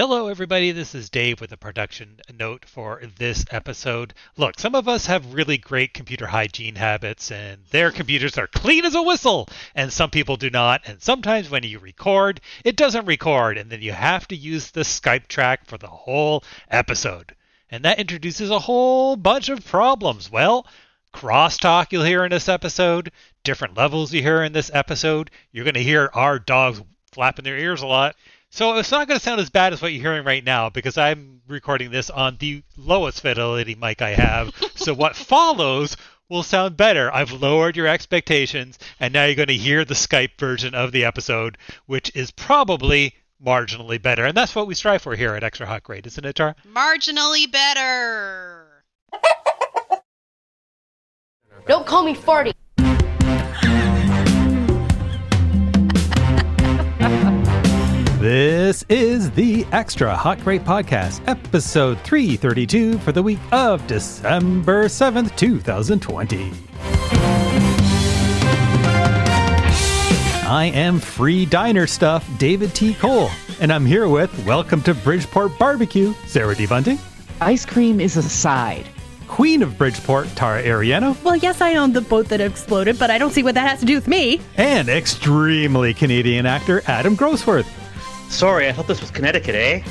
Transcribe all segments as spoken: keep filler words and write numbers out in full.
Hello, everybody. This is Dave with a production note for this episode. Look, some of us have really great computer hygiene habits, and their computers are clean as a whistle, and some people do not. And sometimes when you record, it doesn't record, and then you have to use the Skype track for the whole episode. And that introduces a whole bunch of problems. Well, crosstalk you'll hear in this episode, different levels you hear in this episode. You're going to hear our dogs flapping their ears a lot. So it's not going to sound as bad as what you're hearing right now because I'm recording this on the lowest fidelity mic I have. So what follows will sound better. I've lowered your expectations, and now you're going to hear the Skype version of the episode, which is probably marginally better. And that's what we strive for here at Extra Hot Grade, isn't it, Tara? Marginally better. Don't call me farty. This is the Extra Hot Grade Podcast, episode three thirty-two for the week of December seventh, twenty twenty. I am Free Diner Stuff, David T. Cole, and I'm here with Welcome to Bridgeport Barbecue, Sarah D. Bunting. Ice cream is a side. Queen of Bridgeport, Tara Ariano. Well, yes, I own the boat that exploded, but I don't see what that has to do with me. And extremely Canadian actor Adam Grossworth. Sorry, I thought this was Connecticut, eh?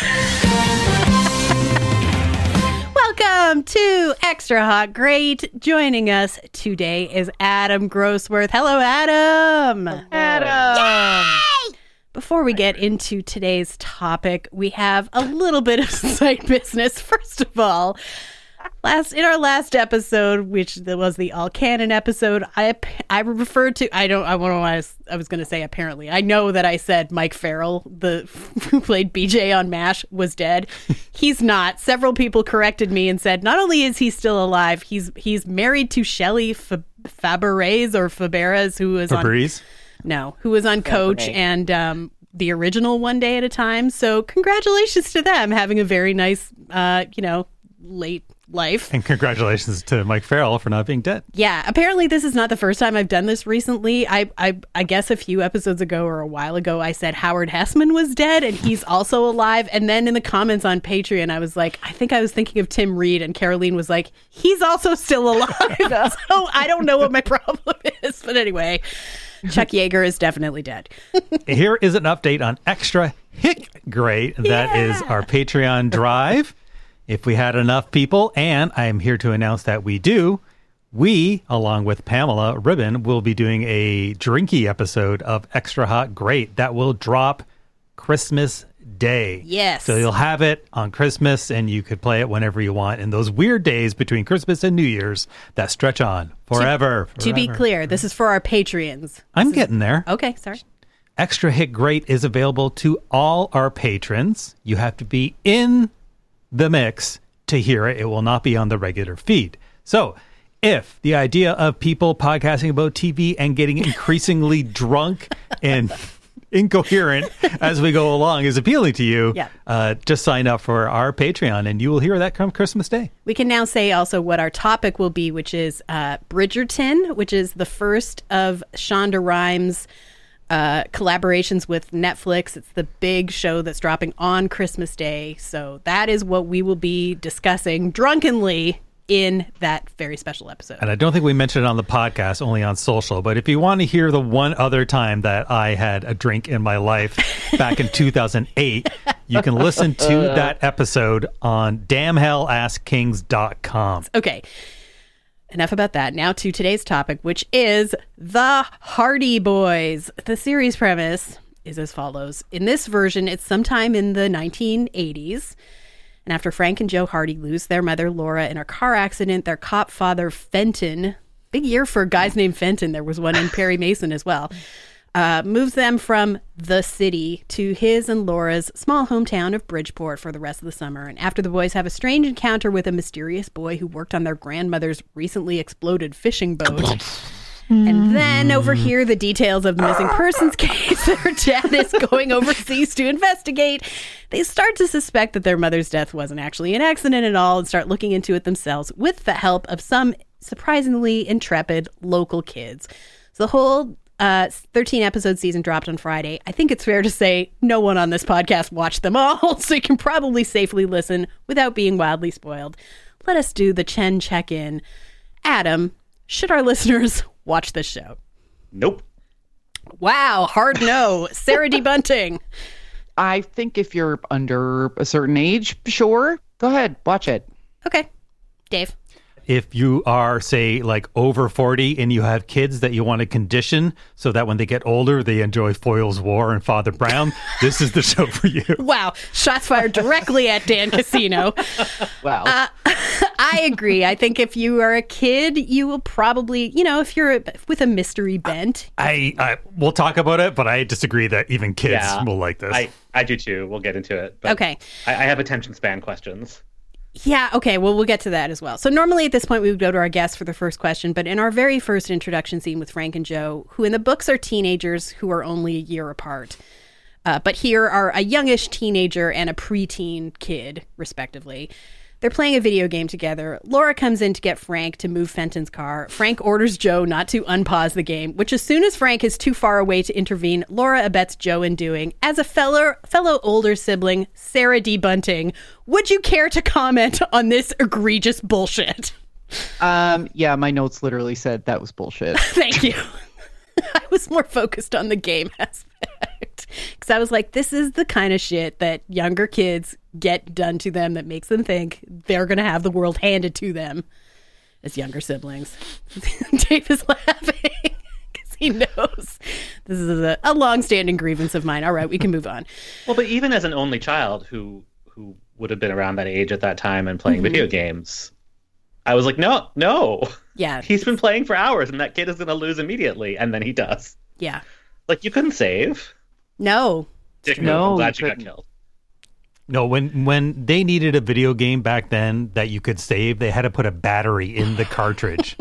Welcome to Extra Hot Grade. Joining us today is Adam Grossworth. Hello, Adam. Adam! Yay! Before we get into today's topic, we have a little bit of side business. First of all, Last in our last episode, which was the all canon episode, I I referred to I don't I don't know what I was, I was going to say. Apparently, I know that I said Mike Farrell, the who played B J on MASH, was dead. He's not. Several people corrected me and said not only is he still alive, he's he's married to Shelley F- Fabares or Fabares, who was Fabrice? on no, who was on Coach and um, the original One Day at a Time. So congratulations to them having a very nice, uh, you know, late life. And congratulations to Mike Farrell for not being dead. Yeah, apparently this is not the first time I've done this recently. I I, I guess a few episodes ago or a while ago, I said Howard Hessman was dead and he's also alive. And then in the comments on Patreon, I was like, I think I was thinking of Tim Reed, and Caroline was like, he's also still alive. So I don't know what my problem is. But anyway, Chuck Yeager is definitely dead. Here is an update on Extra Hick Grade. That Yeah. is our Patreon drive. If we had enough people, and I am here to announce that we do, we, along with Pamela Ribbon, will be doing a drinky episode of Extra Hot Great that will drop Christmas Day. Yes. So you'll have it on Christmas, and you could play it whenever you want in those weird days between Christmas and New Year's that stretch on forever. To, to be forever. clear, this is for our Patreons. I'm This is- getting there. Okay, sorry. Extra Hit Great is available to all our patrons. You have to be in the mix to hear it. It will not be on the regular feed. So if the idea of people podcasting about T V and getting increasingly drunk and incoherent as we go along is appealing to you, Yeah. uh, just sign up for our Patreon and you will hear that come Christmas Day. We can now say also what our topic will be, which is uh, Bridgerton, which is the first of Shonda Rhimes' uh, collaborations with Netflix. It's the big show that's dropping on Christmas Day. So that is what we will be discussing drunkenly in that very special episode. And I don't think we mentioned it on the podcast, only on social. But if you want to hear the one other time that I had a drink in my life back in two thousand eight, you can listen to that episode on damn hell ask kings dot com. Okay. Enough about that. Now to today's topic, which is The Hardy Boys. The series premise is as follows. In this version, it's sometime in the nineteen eighties. And after Frank and Joe Hardy lose their mother, Laura, in a car accident, their cop father, Fenton, big year for guys named Fenton. There was one in Perry Mason as well. Uh, moves them from the city to his and Laura's small hometown of Bridgeport for the rest of the summer. And after the boys have a strange encounter with a mysterious boy who worked on their grandmother's recently exploded fishing boat, and then overhear the details of the missing persons case their dad is going overseas to investigate, they start to suspect that their mother's death wasn't actually an accident at all and start looking into it themselves with the help of some surprisingly intrepid local kids. So the whole Uh, thirteen episode season dropped on Friday. I think it's fair to say no one on this podcast watched them all, so you can probably safely listen without being wildly spoiled. Let us do the Chen check-in. Adam, should our listeners watch this show? Nope. Wow, hard no. Sarah D. Bunting. I think if you're under a certain age, sure. Go ahead, watch it. Okay. Dave. If you are, say, like over forty and you have kids that you want to condition so that when they get older, they enjoy Foyle's War and Father Brown, this is the show for you. Wow. Shots fired directly at Dan Casino. Wow. Uh, I agree. I think if you are a kid, you will probably, you know, if you're with a mystery bent. I, I We'll talk about it, but I disagree that even kids Yeah, will like this. I, I do too. We'll get into it. But Okay. I, I have attention span questions. Yeah, okay, well, we'll get to that as well. So normally at this point, we would go to our guests for the first question, but in our very first introduction scene with Frank and Joe, who in the books are teenagers who are only a year apart, uh, but here are a youngish teenager and a preteen kid, respectively. They're playing a video game together. Laura comes in to get Frank to move Fenton's car. Frank orders Joe not to unpause the game, which as soon as Frank is too far away to intervene, Laura abets Joe in doing. As a fellow, fellow older sibling, Sarah D. Bunting, would you care to comment on this egregious bullshit? Um, yeah, my notes literally said that was bullshit. Thank you. I was more focused on the game aspect because I was like, this is the kind of shit that younger kids get done to them that makes them think they're going to have the world handed to them as younger siblings. Dave is laughing because he knows this is a, a long-standing grievance of mine. All right, we can move on. Well, but even as an only child who who would have been around that age at that time and playing mm-hmm. video games, I was like, no, no. Yeah. He's been playing for hours and that kid is going to lose immediately. And then he does. Yeah. Like, you couldn't save. No. Dick no, move. I'm glad you you got couldn't. killed. No, when when they needed a video game back then that you could save, they had to put a battery in the cartridge.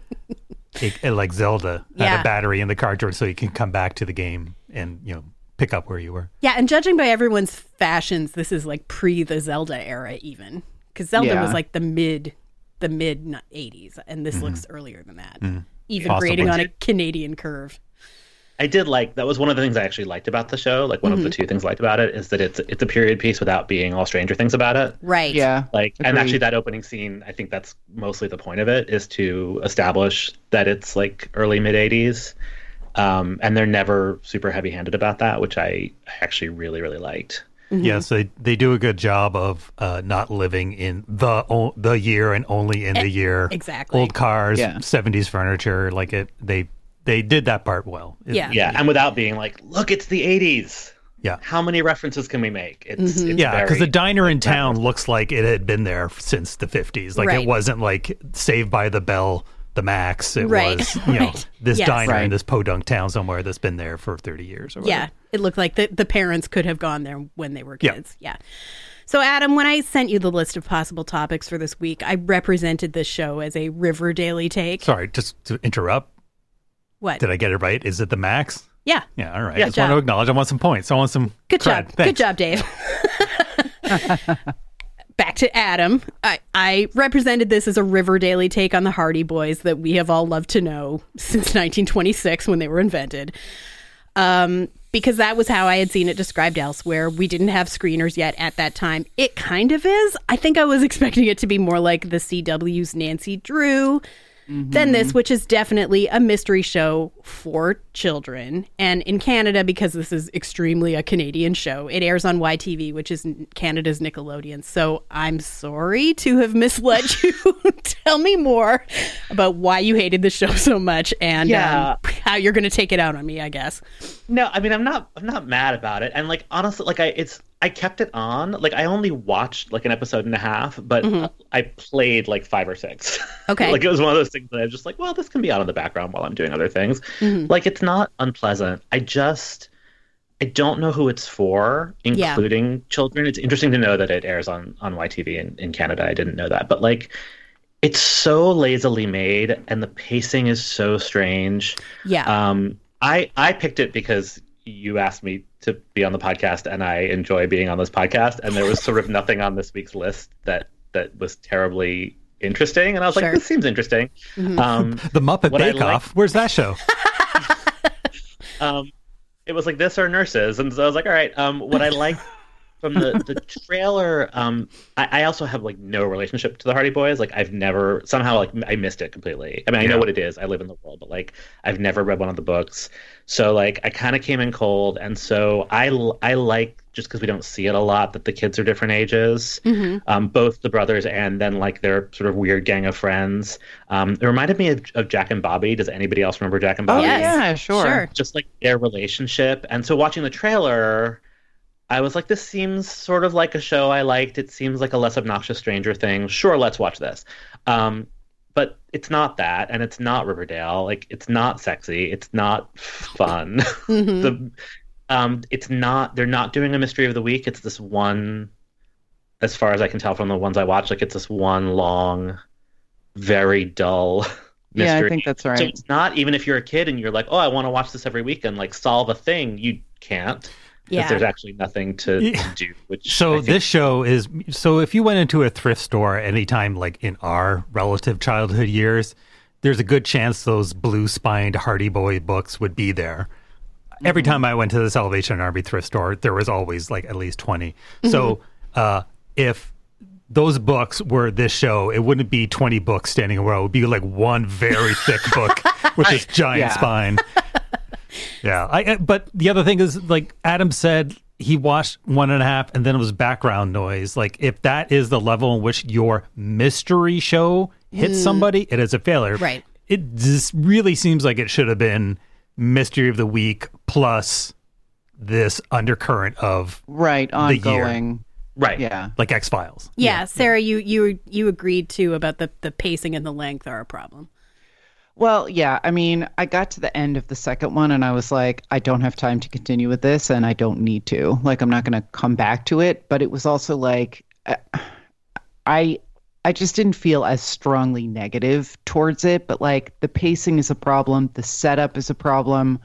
it, it, like Zelda had Yeah. a battery in the cartridge so you can come back to the game and, you know, pick up where you were. Yeah, and judging by everyone's fashions, this is like pre the Zelda era even. Because Zelda Yeah. was like the mid the mid eighties, and this mm-hmm. looks earlier than that. Mm-hmm. Even Possibly. grading on a Canadian curve. I did like, that was one of the things I actually liked about the show. Like, one Mm-hmm. of the two things I liked about it is that it's it's a period piece without being all Stranger Things about it. Right. Yeah. Like, and Agreed. actually that opening scene, I think that's mostly the point of it, is to establish that it's like early mid eighties. Um, and they're never super heavy handed about that, which I actually really, really liked. Mm-hmm. Yes, they they do a good job of uh, not living in the o- the year and only in the year. Exactly. Old cars, Yeah. seventies furniture, like it. They they did that part well. It- Yeah. Yeah. And without being like, look, it's the eighties. Yeah. How many references can we make? It's, Mm-hmm. it's Yeah, because very- the diner in town looks like it had been there since the fifties. Like Right. it wasn't like Saved by the Bell, the Max. It Right, was, you know, right. this Yes. diner in Right. this podunk town somewhere that's been there for thirty years or whatever. Yeah. It looked like the, the parents could have gone there when they were Yeah. kids. Yeah. So, Adam, when I sent you the list of possible topics for this week, I represented this show as a Riverdale take. Sorry, just to interrupt. What? Did I get it right? Is it the Max? Yeah. Yeah, all right. Yeah. I just want to acknowledge I want some points. I want some Good cred. job. Good Thanks. job, Dave. Back to Adam. I, I represented this as a Riverdale take on the Hardy Boys that we have all loved to know since nineteen twenty-six when they were invented. Um, because that was how I had seen it described elsewhere. We didn't have screeners yet at that time. It kind of is. I think I was expecting it to be more like the C W's Nancy Drew than this, which is definitely a mystery show for children. And in Canada, because this is extremely a Canadian show, it airs on Y T V, which is Canada's Nickelodeon. So I'm sorry to have misled you. Tell me more about why you hated the show so much and Yeah. um, how you're going to take it out on me, I guess. No, I mean, I'm not, I'm not mad about it. And like, honestly, like I, it's, I kept it on. Like, I only watched like an episode and a half, but I played like five or six. Okay. Like, it was one of those things that I was just like, well, this can be on in the background while I'm doing other things. Like, it's not unpleasant. I just, I don't know who it's for, Yeah. including children. It's interesting to know that it airs on, on Y T V in, in Canada. I didn't know that. But like, it's so lazily made and the pacing is so strange. Yeah. Um, I, I picked it because you asked me to be on the podcast and I enjoy being on this podcast. And there was sort of nothing on this week's list that, that was terribly interesting. And I was Sure. like, this seems interesting. Um, The Muppet What I Bake Off. Where's that show? um, it was like this or nurses, and so I was like, all right. Um, what I liked from the the trailer, um, I, I also have like no relationship to the Hardy Boys. Like I've never somehow like I missed it completely. I mean, I Yeah. know what it is. I live in the world, but like I've never read one of the books. So like I kind of came in cold, and so I I like just because we don't see it a lot that the kids are different ages, Mhm. um, both the brothers and then like their sort of weird gang of friends. Um, it reminded me of, of Jack and Bobby. Does anybody else remember Jack and Oh, Bobby? Yes. yeah, sure. Sure. Just like their relationship. And so watching the trailer, I was like, this seems sort of like a show I liked. It seems like a less obnoxious Stranger Things. Sure, let's watch this. Um, but it's not that, and it's not Riverdale. Like, it's not sexy. It's not fun. Mhm. the, um, it's not. They're not doing a mystery of the week. It's this one, as far as I can tell from the ones I watched, like it's this one long, very dull Yeah, mystery. I think that's So right. it's not, even if you're a kid and you're like, oh, I want to watch this every weekend, like solve a thing, you can't. Because Yeah. there's actually nothing to, Yeah. to do. Which So I think- this show is so if you went into a thrift store anytime like in our relative childhood years, there's a good chance those blue spined Hardy Boy books would be there. Every time I went to the Salvation Army thrift store, there was always like at least twenty. So uh, if those books were this show, it wouldn't be twenty books standing in a row. It would be like one very thick book with this giant Yeah. spine. Yeah, I, I- but the other thing is, like Adam said, he watched one and a half, and then it was background noise. Like, if that is the level in which your mystery show hits somebody, it is a failure. Right. It just really seems like it should have been Mystery of the Week plus this undercurrent of Right, the year. ongoing. right. Yeah. like X Files. Yeah, Sarah, you you you agreed too about the the pacing and the length are a problem. Well, yeah. I mean, I got to the end of the second one and I was like, I don't have time to continue with this and I don't need to. Like, I'm not going to come back to it. But it was also like, uh, I. I just didn't feel as strongly negative towards it, but like the pacing is a problem, the setup is a problem.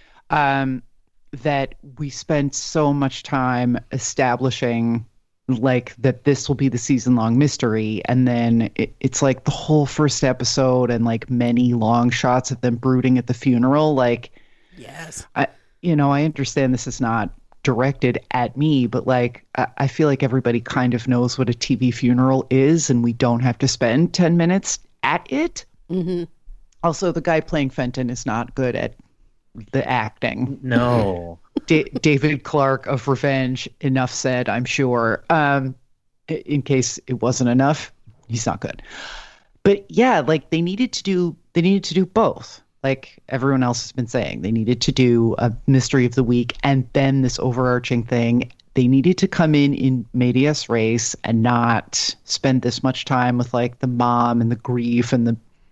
Um, that we spent so much time establishing like that this will be the season long mystery, and then it, it's like the whole first episode and like many long shots of them brooding at the funeral. Like, Yes. I, you know, I understand this is not directed at me, but like I, I feel like everybody kind of knows what a T V funeral is, and we don't have to spend ten minutes at it. Mm-hmm. Also, the guy playing Fenton is not good at the acting. No. Da- David Clark of Revenge, enough said, I'm sure. Um, i- in case it wasn't enough, he's not good. But yeah, like they needed to do, they needed to do both. Like everyone else has been saying, they needed to do a mystery of the week and then this overarching thing. They needed to come in in medias res and not spend this much time with like the mom and the grief and the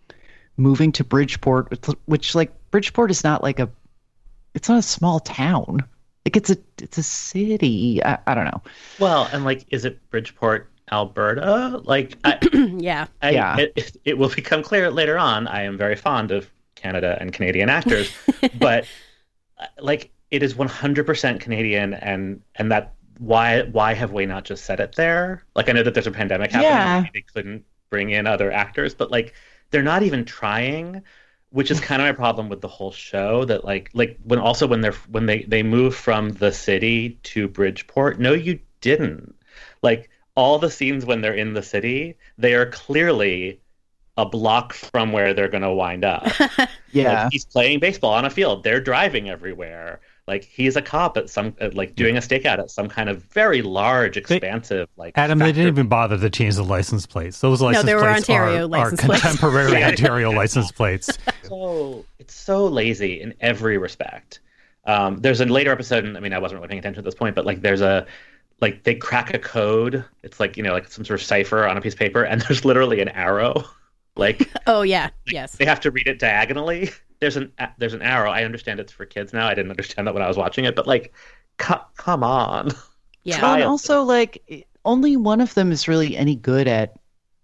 moving to Bridgeport, which, which like Bridgeport is not like a, it's not a small town. Like it's a, it's a city. I, I don't know. Well, and like, is it Bridgeport, Alberta? Like, I, Yeah. I, Yeah. it, it will become clear later on. I am very fond of Canada and Canadian actors, but uh, like, it is one hundred percent Canadian, and and that why why have we not just set it there? Like, I know that there's a pandemic happening, Yeah. and they couldn't bring in other actors, but like, they're not even trying, which is kind of my problem with the whole show. That like like when also when they're when they they move from the city to Bridgeport, no, you didn't. Like, all the scenes when they're in the city, they are clearly a block from where they're going to wind up. Yeah. Like, he's playing baseball on a field. They're driving everywhere. Like, he's a cop at some, at, like doing a stakeout at some kind of very large, expansive, like. Adam, they didn't factory. even bother to change the license plates. Those license they were plates Ontario are, license are plates. contemporary Ontario license plates. So it's so lazy in every respect. Um, there's a later episode, and I mean, I wasn't really paying attention at this point, but like, there's a, like, they crack a code. It's like, you know, like some sort of cipher on a piece of paper, and there's literally an arrow. Like, Oh yeah. Yes. they have to read it diagonally. There's an there's an arrow. I understand it's for kids now. I didn't understand that when I was watching it, but like, co- come on. Yeah. Well, and Child. also, like, only one of them is really any good at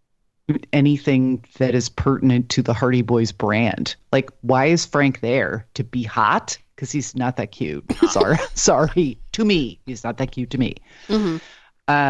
anything that is pertinent to the Hardy Boys brand. Like, why is Frank there? To be hot? Because he's not that cute. Sorry. Sorry. To me, he's not that cute to me. hmm Um,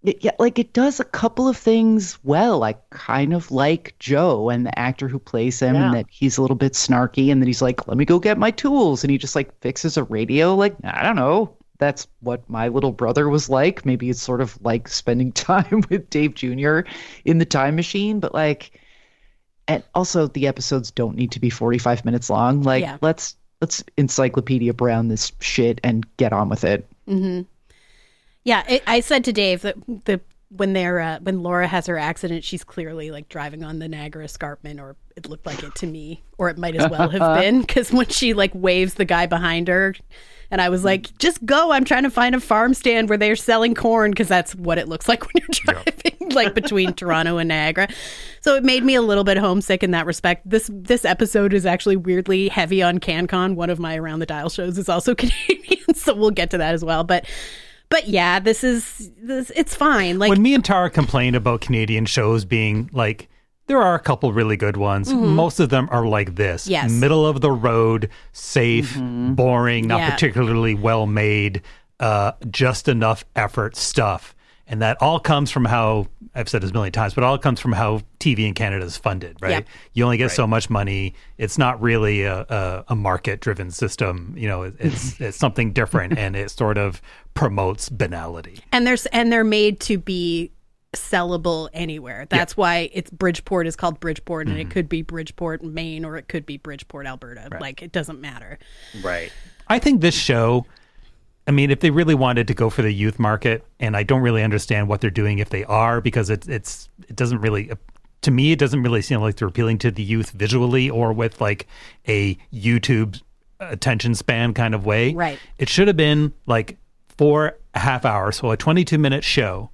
it, yeah, like it does a couple of things well. I kind of like Joe and the actor who plays him, Yeah. and that he's a little bit snarky, and then he's like, "Let me go get my tools," and he just like fixes a radio. Like, I don't know. That's what my little brother was like. Maybe it's sort of like spending time with Dave Junior in the time machine, but like, and also the episodes don't need to be forty-five minutes long. Like, Yeah. let's let's Encyclopedia Brown this shit and get on with it. Mm-hmm. Yeah, it, I said to Dave that the when they're uh, when Laura has her accident, she's clearly like driving on the Niagara Escarpment, or it looked like it to me, or it might as well have been, because when she like waves the guy behind her, and I was like, just go! I'm trying to find a farm stand where they're selling corn, because that's what it looks like when you're driving like between Toronto and Niagara. So it made me a little bit homesick in that respect. This this episode is actually weirdly heavy on CanCon. One of my Around the Dial shows is also Canadian, so we'll get to that as well. But. But yeah, this is this. It's fine. Like when me and Tara complained about Canadian shows being like, there are a couple really good ones. Mm-hmm. Most of them are like this. Yes. Middle of the road, safe, boring, not Yeah. particularly well made, uh, just enough effort stuff. And that all comes from how, I've said this a million times, but all comes from how T V in Canada is funded, right? Yep. You only get so much money. It's not really a, a, a market-driven system. You know, it, it's it's something different, and it sort of promotes banality. and there's and they're made to be sellable anywhere. That's why it's Bridgeport is called Bridgeport, and it could be Bridgeport, Maine, or it could be Bridgeport, Alberta. Like it doesn't matter. Right. I think this show, I mean, if they really wanted to go for the youth market, and I don't really understand what they're doing if they are, because it's it's it doesn't really, to me, it doesn't really seem like they're appealing to the youth visually or with like a YouTube attention span kind of way. Right. It should have been like four half hours, so a twenty-two minute show,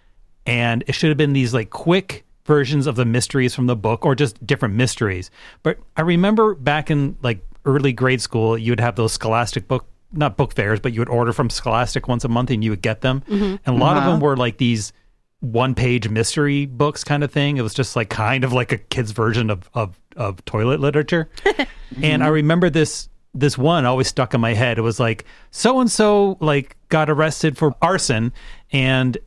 and it should have been these like quick versions of the mysteries from the book, or just different mysteries. But I remember back in like early grade school, you would have those Scholastic book, not book fairs, but you would order from Scholastic once a month and you would get them. And a lot of them were like these one page mystery books kind of thing. It was just like kind of like a kid's version of, of, of toilet literature. And I remember this, this one always stuck in my head. It was like, so-and-so like got arrested for arson, and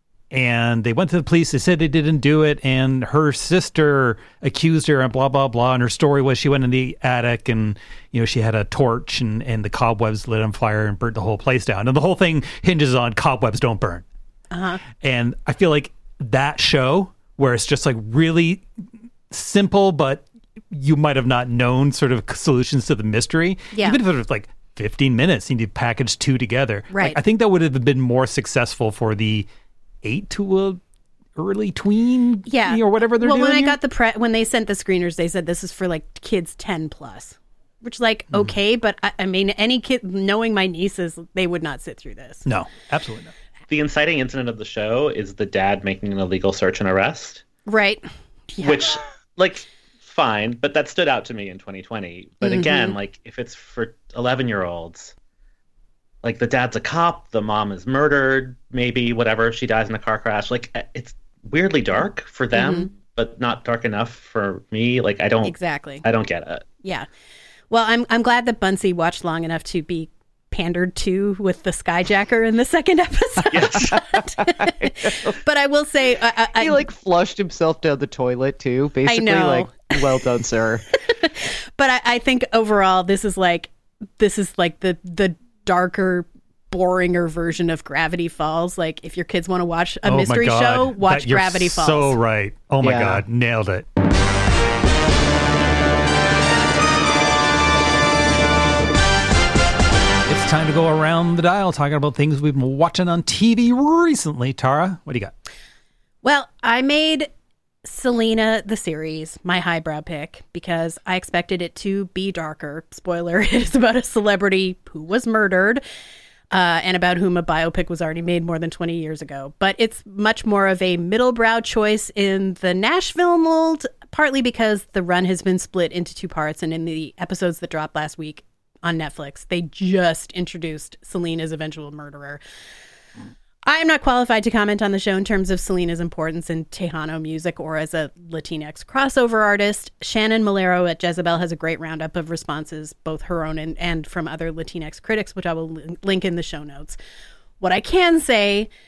and they went to the police. They said they didn't do it, and her sister accused her, and blah blah blah. And her story was she went in the attic, and you know she had a torch, and and the cobwebs lit on fire and burnt the whole place down. And the whole thing hinges on cobwebs don't burn. Uh-huh. And I feel like that show, where it's just like really simple, but you might have not known sort of solutions to the mystery. Yeah. Even if it was like fifteen minutes, you need to package two together. Right. Like, I think that would have been more successful for the eight to a early tween, Yeah, or whatever they're well, doing. when I here. got the pre- when they sent the screeners, they said this is for like kids ten plus, which like okay, but I, I mean, any kid knowing my nieces, they would not sit through this. No, absolutely not. The inciting incident of the show is the dad making an illegal search and arrest, Right? Yeah. which, like, fine, but that stood out to me in twenty twenty. But again, like, if it's for eleven-year-olds, like, the dad's a cop, the mom is murdered, maybe, whatever, she dies in a car crash. Like, it's weirdly dark for them, but not dark enough for me. Like, I don't... Exactly. I don't get it. Yeah. Well, I'm I'm glad that Bunsey watched long enough to be pandered to with the skyjacker in the second episode. Yes. But I will say, I, I, He like flushed himself down the toilet too. Basically, know. like, well done, sir. but I, I think overall, this is like this is like the the darker, boringer version of Gravity Falls. Like, if your kids want to watch a Oh my mystery God. show, watch That- you're Gravity Falls. So right. Oh my Yeah. God, nailed it. It's time to go around the dial talking about things we've been watching on T V recently. Tara, what do you got? Well, I made Selena the series my highbrow pick because I expected it to be darker. Spoiler, it is about a celebrity who was murdered uh, and about whom a biopic was already made more than twenty years ago. But it's much more of a middle-brow choice in the Nashville mold, partly because the run has been split into two parts, and in the episodes that dropped last week on Netflix, they just introduced Selena's eventual murderer. I am not qualified to comment on the show in terms of Selena's importance in Tejano music or as a Latinx crossover artist. Shannon Malero at Jezebel has a great roundup of responses, both her own and, and from other Latinx critics, which I will link in the show notes. What I can say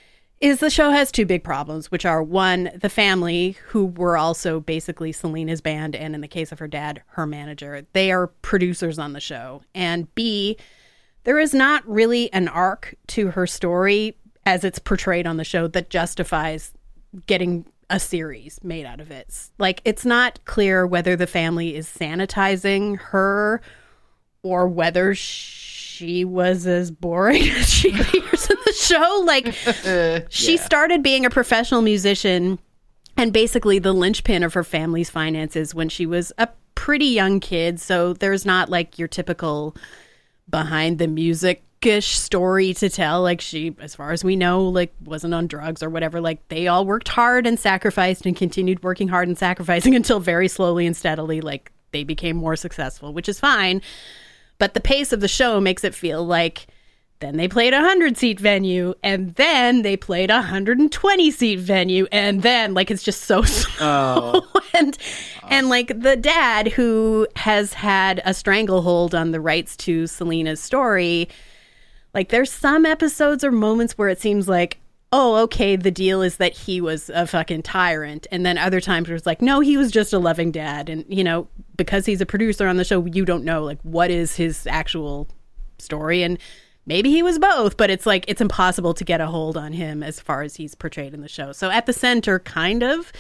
is the show has two big problems, which are, one, the family, who were also basically Selena's band, and in the case of her dad, her manager. They are producers on the show. And B, there is not really an arc to her story as it's portrayed on the show that justifies getting a series made out of it. Like, it's not clear whether the family is sanitizing her or whether she was as boring as she appears in the show. Like, she Yeah. started being a professional musician and basically the linchpin of her family's finances when she was a pretty young kid. So there's not like your typical behind the music-ish story to tell. Like, she, as far as we know, like, wasn't on drugs or whatever. Like, they all worked hard and sacrificed and continued working hard and sacrificing until very slowly and steadily, like, they became more successful, which is fine. But the pace of the show makes it feel like then they played a hundred-seat venue, and then they played a one hundred twenty-seat venue, and then, like, it's just so slow. Oh. and, and, like, the dad, who has had a stranglehold on the rights to Selena's story, like, there's some episodes or moments where it seems like, oh, okay, the deal is that he was a fucking tyrant. And then other times where it's like, no, he was just a loving dad. And, you know, because he's a producer on the show, you don't know, like, what is his actual story. And maybe he was both, but it's like, it's impossible to get a hold on him as far as he's portrayed in the show. So at the center, kind of,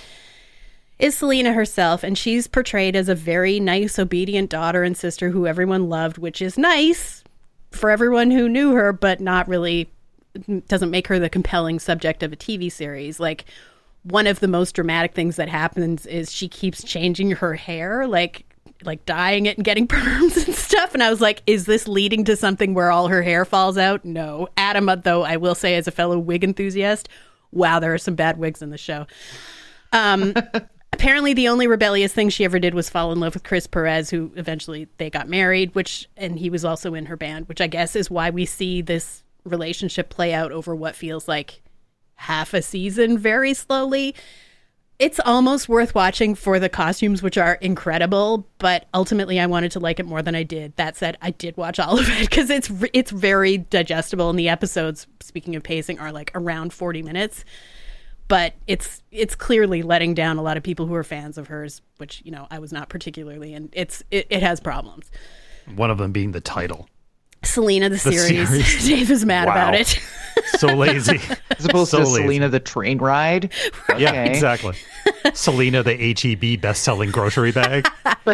is Selena herself. And she's portrayed as a very nice, obedient daughter and sister who everyone loved, which is nice for everyone who knew her, but not really, doesn't make her the compelling subject of a T V series. Like, one of the most dramatic things that happens is she keeps changing her hair, like like dyeing it and getting perms and stuff. And I was like, is this leading to something where all her hair falls out? No. Adam, though, I will say, as a fellow wig enthusiast, wow, there are some bad wigs in the show. Um, apparently the only rebellious thing she ever did was fall in love with Chris Perez, who eventually they got married, which, and he was also in her band, which I guess is why we see this relationship play out over what feels like half a season very slowly. It's almost worth watching for the costumes, which are incredible, but ultimately I wanted to like it more than I did. That said, I did watch all of it because it's it's very digestible, and the episodes, speaking of pacing, are like around forty minutes. But it's it's clearly letting down a lot of people who are fans of hers, which, you know, I was not particularly, and it's it, it has problems. One of them being the title. Selena, the, The series. series. Dave is mad Wow. about it. So lazy. As opposed So to lazy. Selena the train ride. Yeah, Okay. exactly. Selena, the H E B best-selling grocery bag.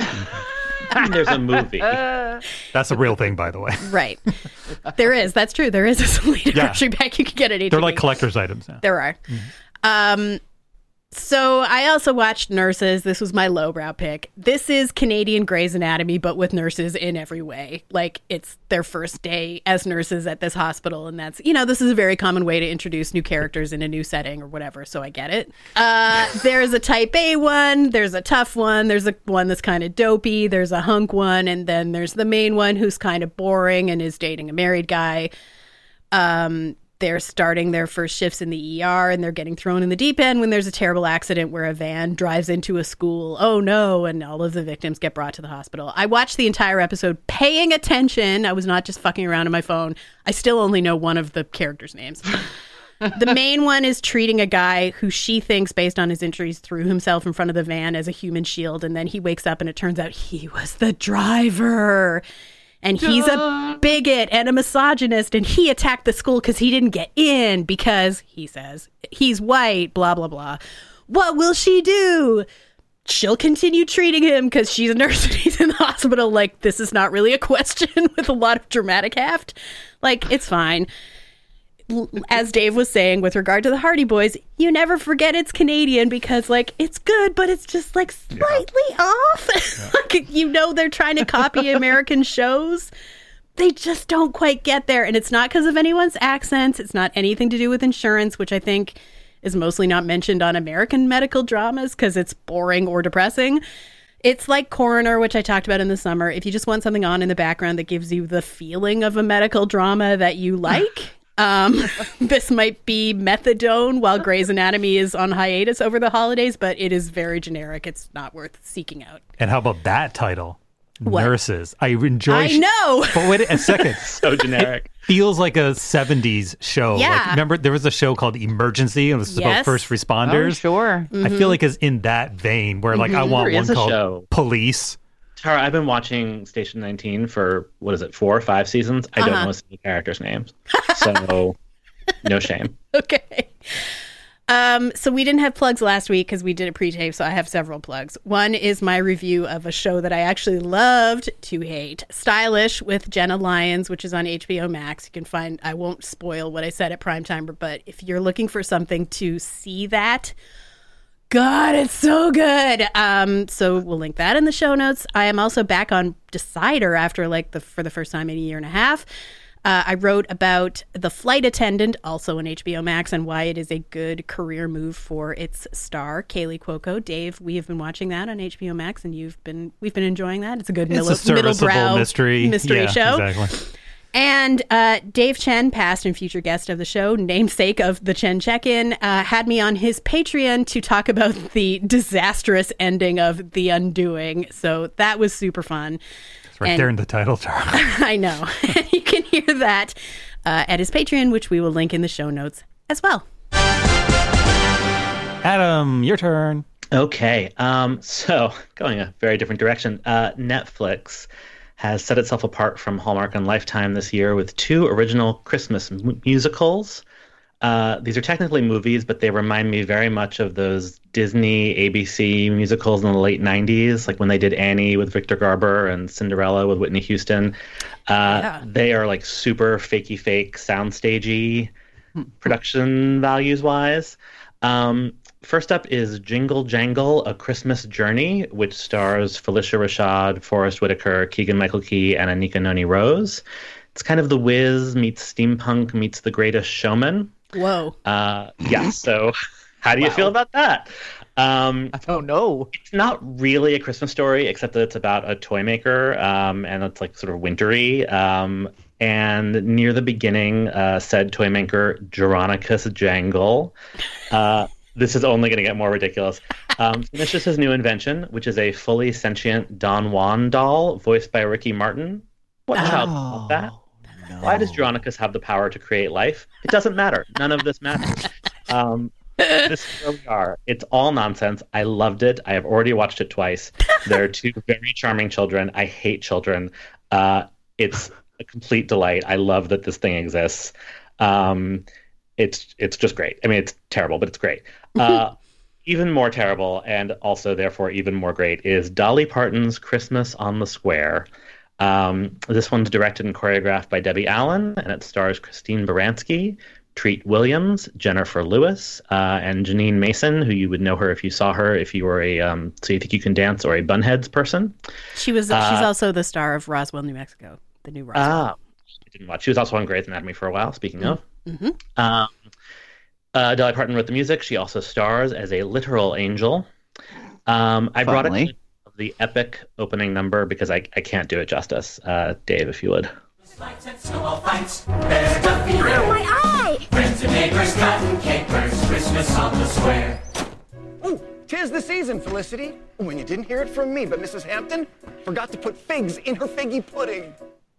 There's a movie. That's a real thing, by the way. Right. There is. That's true. There is a Selena Yeah. grocery bag you can get at H E B. They're like collector's items now. There are. Um, so I also watched Nurses. This was my lowbrow pick. This is Canadian Grey's Anatomy, but with nurses in every way. Like, it's their first day as nurses at this hospital, and that's, you know, this is a very common way to introduce new characters in a new setting or whatever, so I get it. Uh, there's a type A one, there's a tough one, there's a one that's kind of dopey, there's a hunk one, and then there's the main one who's kind of boring and is dating a married guy. Um... They're starting their first shifts in the E R, and they're getting thrown in the deep end when there's a terrible accident where a van drives into a school. Oh no, and all of the victims get brought to the hospital. I watched the entire episode paying attention. I was not just fucking around on my phone. I still only know one of the characters' names. The main one is treating a guy who she thinks, based on his injuries, threw himself in front of the van as a human shield, and then he wakes up and it turns out he was the driver. And he's a bigot and a misogynist, and he attacked the school because he didn't get in because, he says, he's white, blah, blah, blah. What will she do? She'll continue treating him because she's a nurse and he's in the hospital. Like, this is not really a question with a lot of dramatic heft. Like, it's fine. As Dave was saying, with regard to the Hardy Boys, you never forget it's Canadian because, like, it's good, but it's just, like, slightly yeah. off. Yeah. Like, you know, they're trying to copy American shows. They just don't quite get there. And it's not because of anyone's accents. It's not anything to do with insurance, which I think is mostly not mentioned on American medical dramas because it's boring or depressing. It's like Coroner, which I talked about in the summer. If you just want something on in the background that gives you the feeling of a medical drama that you like... Um, this might be methadone while Grey's Anatomy is on hiatus over the holidays, but it is very generic. It's not worth seeking out. And how about that title? What? Nurses. I enjoy. I know. But wait a second. So generic. Feels like a seventies show. Yeah. Like, remember, there was a show called Emergency. It was Yes. about first Oh, responders. sure. I feel like it's in that vein where, like, I want There one is a called show. Police. Tara, I've been watching Station nineteen for, what is it, four or five seasons? I Uh-huh. don't know the characters' names. So, no shame. Okay. Um, so we didn't have plugs last week because we did a pre-tape, so I have several plugs. One is my review of a show that I actually loved to hate, Stylish with Jenna Lyons, which is on H B O Max. You can find, I won't spoil what I said at Primetime, but if you're looking for something to see that, God, it's so good. Um, so we'll link that in the show notes. I am also back on Decider after like the for the first time in a year and a half. Uh, I wrote about The Flight Attendant, also on H B O Max, and why it is a good career move for its star, Kaylee Cuoco. Dave, we have been watching that on H B O Max, and you've been we've been enjoying that. It's a good It's middle, a serviceable middlebrow mystery. mystery Yeah, show. Exactly. And uh, Dave Chen, past and future guest of the show, namesake of the Chen Check-In, uh, had me on his Patreon to talk about the disastrous ending of The Undoing. So that was super fun. It's right And- there in the title, Tara. I know. You can hear that uh, at his Patreon, which we will link in the show notes as well. Adam, your turn. Okay, um, so going a very different direction. Uh, Netflix has set itself apart from Hallmark and Lifetime this year with two original Christmas m- musicals. Uh, these are technically movies, but they remind me very much of those Disney A B C musicals in the late nineties, like when they did Annie with Victor Garber and Cinderella with Whitney Houston. Uh, Yeah. They are like super fakey fake, soundstagey production values wise. Um, First up is Jingle Jangle, A Christmas Journey, which stars Felicia Rashad, Forrest Whitaker, Keegan-Michael Key, and Anika Noni Rose. It's kind of The Wiz meets steampunk meets The Greatest Showman. Whoa. Uh, yeah, so how do you feel about that? Um, I don't know. it's not really a Christmas story, except that it's about a toy maker, um, and it's like sort of wintry. Um, and near the beginning, uh, said toy maker Jeronicus Jangle. Uh, this is only going to get more ridiculous. Um, finishes his new invention, which is a fully sentient Don Juan doll voiced by Ricky Martin. What child thought that? Why does Jeronicus have the power to create life? It doesn't matter. None of this matters. Um, this is where we are. It's all nonsense. I loved it. I have already watched it twice. There are two very charming children. I hate children. Uh, it's a complete delight. I love that this thing exists. Um, it's it's just great. I mean, it's terrible, but it's great. Uh, even more terrible, and also therefore even more great, is Dolly Parton's Christmas on the Square. Um, this one's directed and choreographed by Debbie Allen, and it stars Christine Baranski, Treat Williams, Jennifer Lewis, uh, and Janine Mason, who you would know her if you saw her, if you were a um, So You Think You Can Dance or a Bunheads person. She was. Uh, she's also the star of Roswell, New Mexico, the new Roswell. Ah, I didn't watch. She was also on Grey's Anatomy for a while, speaking of. Mm-hmm. Um, uh, Dolly Parton wrote the music. She also stars as a literal angel. Um, I brought Finally. it the epic opening number because I, I can't do it justice. Uh, Dave, if you would. Fights and snowball fights, there's Duffy there. My eye! Friends and neighbors, cotton capers, Christmas on the square. Ooh, tis the season, Felicity. When you didn't hear it from me, but Missus Hampton forgot to put figs in her figgy pudding.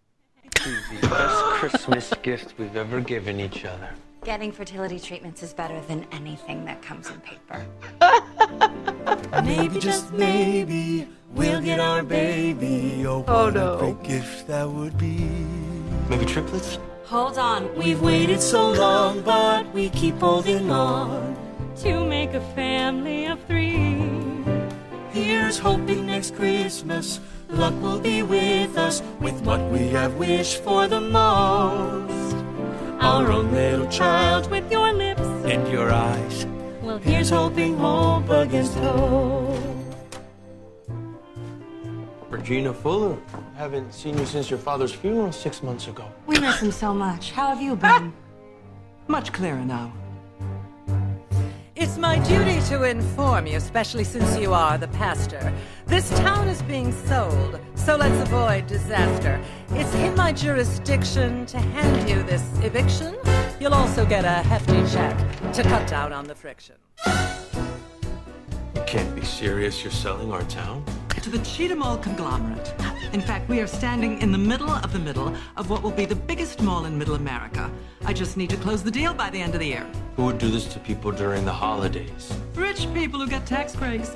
The best Christmas gift we've ever given each other. Getting fertility treatments is better than anything that comes in paper. Maybe, just maybe, we'll get our baby. Oh, Oh, what no. a great gift that would be. Maybe triplets? Hold on. We've waited so long, but we keep holding on. To make a family of three. Here's hoping next Christmas, luck will be with us, with what we have wished for the most. Our own little child With your lips, and your eyes. well, Here's hoping hope against hope. Regina Fuller. Haven't seen you since your father's funeral six months ago. We miss him so much. How have you been? Much clearer now. it's my duty to inform you, especially since you are the pastor. This town is being sold, so let's avoid disaster. It's in my jurisdiction to hand you this eviction. You'll also get a hefty check to cut down on the friction. You can't be serious. You're selling our town? to the Cheetah Mall conglomerate. In fact, we are standing in the middle of the middle of what will be the biggest mall in Middle America. I just need to close the deal by the end of the year. Who would do this to people during the holidays? Rich people who get tax breaks.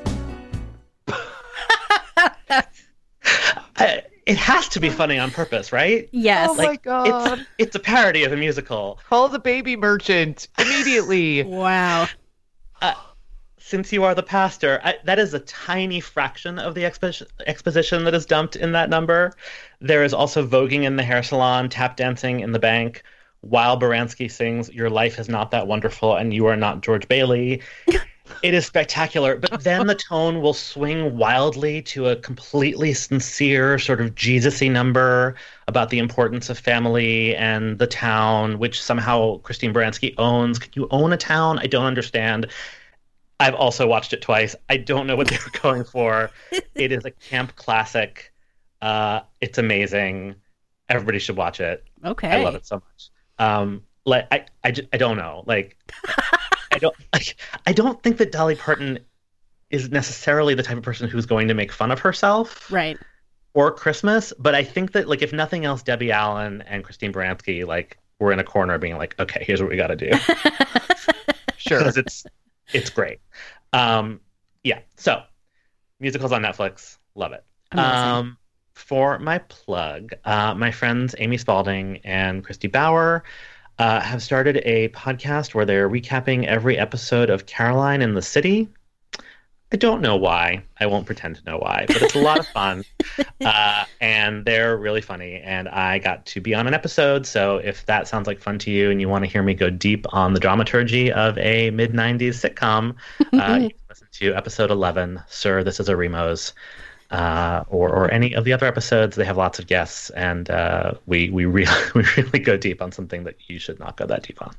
I, it has to be funny on purpose, right? Yes. Oh my God. It's, it's a parody of a musical. Call the baby merchant immediately. Wow. Uh, since you are the pastor, I, that is a tiny fraction of the expo- exposition that is dumped in that number. There is also voguing in the hair salon, tap dancing in the bank, while Baranski sings "Your life is not that wonderful and you are not George Bailey." It is spectacular, but then the tone will swing wildly to a completely sincere, sort of Jesus-y number about the importance of family and the town, which somehow Christine Baranski owns. Can you own a town? I don't understand. I've also watched it twice. I don't know what they were going for. It is a camp classic. Uh, it's amazing. Everybody should watch it. Okay. I love it so much. Um, like I, I, just, I don't know. Like, I don't, like, I don't think that Dolly Parton is necessarily the type of person who's going to make fun of herself, right? Or Christmas. But I think that, like, if nothing else, Debbie Allen and Christine Baranski, like, were in a corner being like, okay, here's what we got to do. Sure, because it's it's great. Um, yeah. So, musicals on Netflix, love it. Amazing. Um, for my plug, uh, my friends Amy Spalding and Christy Bauer uh, have started a podcast where they're recapping every episode of Caroline in the City. I don't know why. I won't pretend to know why, but it's a lot of fun. Uh, and they're really funny. And I got to be on an episode. So if that sounds like fun to you and you want to hear me go deep on the dramaturgy of a mid nineties sitcom, uh, you can listen to episode eleven, Sir, This is a Remos. Uh, or, or any of the other episodes. They have lots of guests, and uh, we we really we really go deep on something that you should not go that deep on.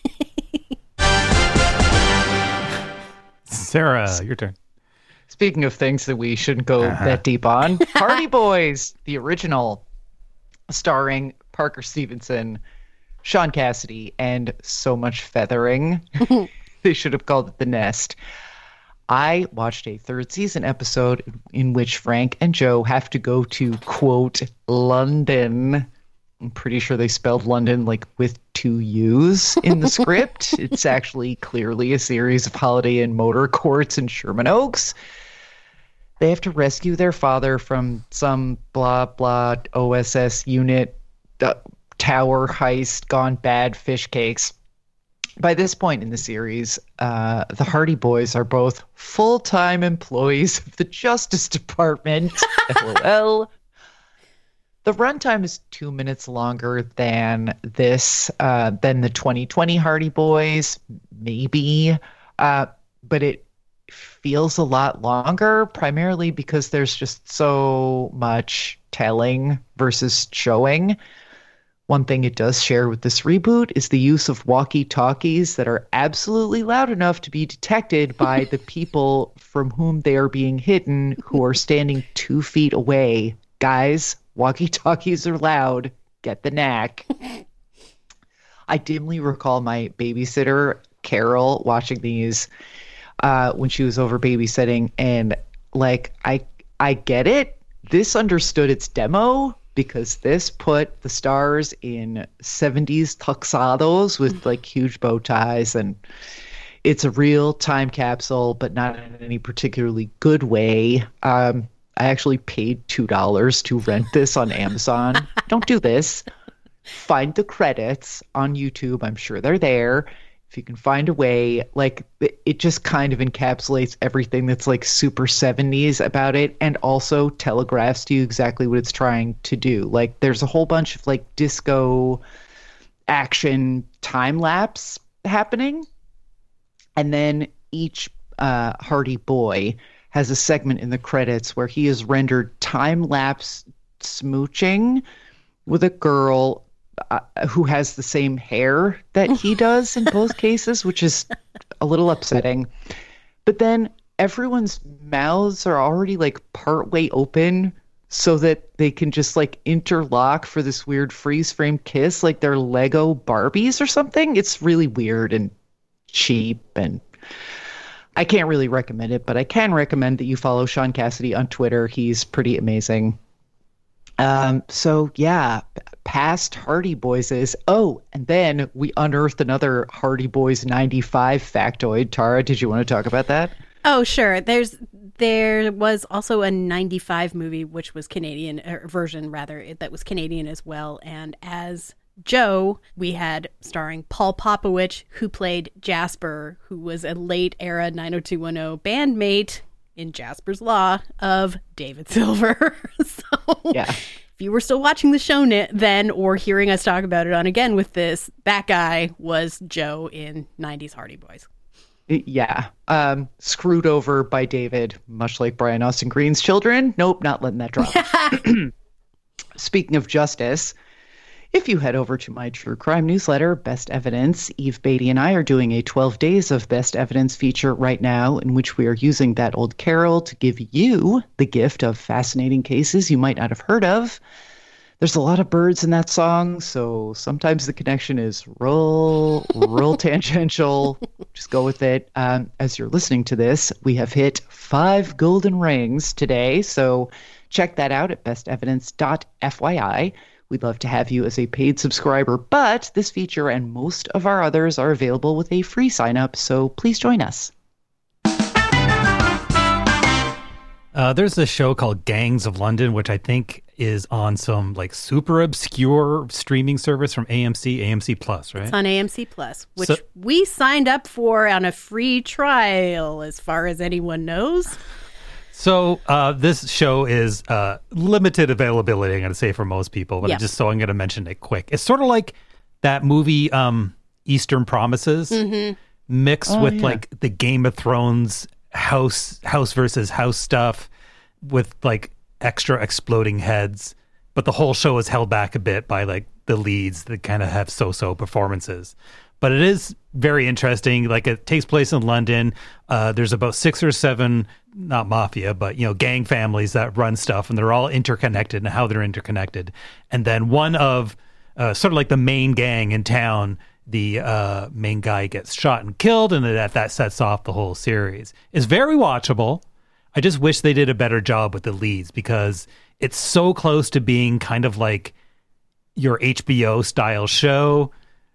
Sarah, your turn. Speaking of things that we shouldn't go uh-huh. that deep on, Hardy Boys, the original, starring Parker Stevenson, Sean Cassidy, and so much feathering. They should have called it The Nest. I watched a third season episode in which Frank and Joe have to go to, quote, London. I'm pretty sure they spelled London like with two U's in the script. It's actually clearly a series of holiday and motor courts in Sherman Oaks. They have to rescue their father from some blah, blah O S S unit uh, tower heist gone bad fish cakes. By this point in the series, uh, the Hardy Boys are both full-time employees of the Justice Department. LOL. The runtime is two minutes longer than this, uh, than the twenty twenty Hardy Boys, maybe. Uh, but it feels a lot longer, primarily because there's just so much telling versus showing. One thing it does share with this reboot is the use of walkie-talkies that are absolutely loud enough to be detected by the people from whom they are being hidden, who are standing two feet away. Guys, walkie-talkies are loud. Get the knack. I dimly recall my babysitter, Carol, watching these uh, when she was over babysitting, and like, I, I get it. This understood its demo, because this put the stars in seventies tuxedos with like huge bow ties, and it's a real time capsule, but not in any particularly good way. Um, I actually paid two dollars to rent this on Amazon. Don't do this. Find the credits on YouTube. I'm sure they're there. If you can find a way, like, it just kind of encapsulates everything that's like super seventies about it, and also telegraphs to you exactly what it's trying to do. Like, there's a whole bunch of like disco action time lapse happening, and then each uh, Hardy Boy has a segment in the credits where he is rendered time lapse smooching with a girl Uh, who has the same hair that he does in both cases, which is a little upsetting. But then everyone's mouths are already like partway open so that they can just like interlock for this weird freeze frame kiss, like they're Lego Barbies or something. It's really weird and cheap, and I can't really recommend it, but I can recommend that you follow Sean Cassidy on Twitter. He's pretty amazing. Um, so yeah, past Hardy Boys is, oh, and then we unearthed another Hardy Boys ninety-five factoid. Tara, did you want to talk about that? Oh, sure. There's there was also a ninety-five movie, which was Canadian er, version rather, that was Canadian as well. And as Joe, we had starring Paul Popowich, who played Jasper, who was a late era nine oh two one oh bandmate in Jasper's Law of David Silver. So yeah. If you were still watching the show then or hearing us talk about it on Again with This, that guy was Joe in nineties Hardy Boys. Yeah. Um, screwed over by David, much like Brian Austin Green's children. Nope, not letting that drop. Speaking of justice, if you head over to my true crime newsletter, Best Evidence, Eve Beatty and I are doing a twelve days of Best Evidence feature right now in which we are using That Old Carol to give you the gift of fascinating cases you might not have heard of. There's a lot of birds in that song, so sometimes the connection is real, real tangential. Just go with it. Um, as you're listening to this, we have hit five golden rings today, so check that out at best evidence dot f y i. We'd love to have you as a paid subscriber, but this feature and most of our others are available with a free sign-up, so please join us. Uh, there's a show called Gangs of London, which I think is on some like super obscure streaming service from A M C, A M C Plus, right? It's on A M C Plus, which So- we signed up for on a free trial, as far as anyone knows. So uh, this show is uh, limited availability, I'm going to say, for most people, but Yeah. I'm just so I'm going to mention it quick. It's sort of like that movie um, Eastern Promises Mhm. mixed Oh, with yeah. like the Game of Thrones house house versus house stuff with like extra exploding heads. But the whole show is held back a bit by like the leads that kind of have so-so performances. But it is very interesting. Like it takes place in London. Uh, there's about six or seven, not mafia, but you know, gang families that run stuff, and they're all interconnected and how they're interconnected. And then one of uh, sort of like the main gang in town, the uh, main guy gets shot and killed, and that that sets off the whole series. It's very watchable. I just wish they did a better job with the leads because it's so close to being kind of like your H B O style show.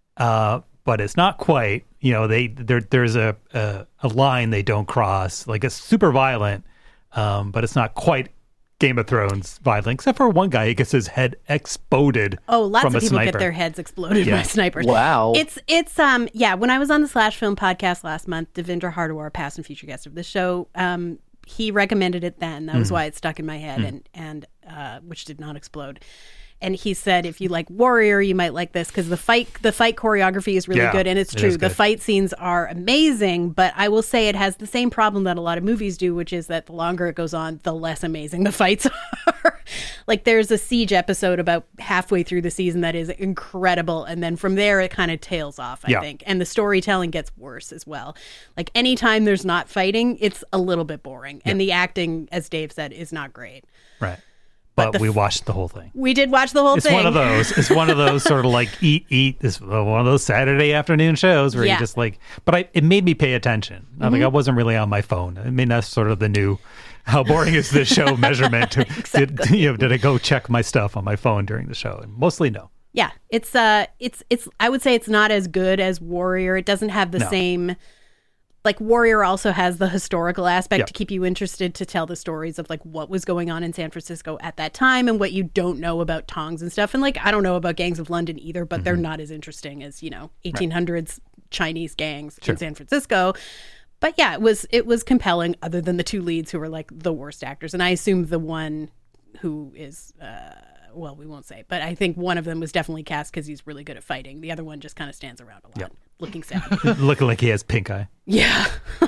Uh, but it's not quite, you know, they there there's a, a a line they don't cross. Like it's super violent, um, but it's not quite Game of Thrones violent, except for one guy who gets his head exploded. Oh, lots from of a people sniper. get their heads exploded Yeah. by snipers. Wow. It's it's um yeah. When I was on the Slash Film podcast last month, Devendra Hardawar, past and future guest of the show, um, he recommended it then. That was Mhm. why it stuck in my head, Mm. and and uh, which did not explode. And he said, if you like Warrior, you might like this because the fight the fight choreography is really Yeah, good, and it's it true. is The good. fight scenes are amazing, but I will say it has the same problem that a lot of movies do, which is that the longer it goes on, the less amazing the fights are. Like there's a Siege episode about halfway through the season that is incredible, and then from there it kind of tails off, I Yeah. think. And the storytelling gets worse as well. Like anytime there's not fighting, it's a little bit boring, and the acting, as Dave said, is not great. Right. But But, the we f- watched the whole thing. We did watch the whole It's thing. one of those. It's one of those sort of like eat, eat. It's one of those Saturday afternoon shows where Yeah. you just like. But I, it made me pay attention. I Mhm. Like I wasn't really on my phone. I mean, that's sort of the new. How boring is this show measurement? Did you know? Did I go check my stuff on my phone during the show? And mostly no. Yeah, it's uh, it's it's. I would say it's not as good as Warrior. It doesn't have the No. same. Like Warrior also has the historical aspect Yep. to keep you interested to tell the stories of like what was going on in San Francisco at that time and what you don't know about Tongs and stuff. And like I don't know about Gangs of London either, but they're not as interesting as, you know, eighteen hundreds Chinese gangs Sure. in San Francisco. But yeah, it was it was compelling. Other than the two leads who were like the worst actors, and I assume the one who is. Uh, well, we won't say, but I think one of them was definitely cast because he's really good at fighting. The other one just kind of stands around a lot, Yep. looking sad. Looking like he has pink eye. Yeah.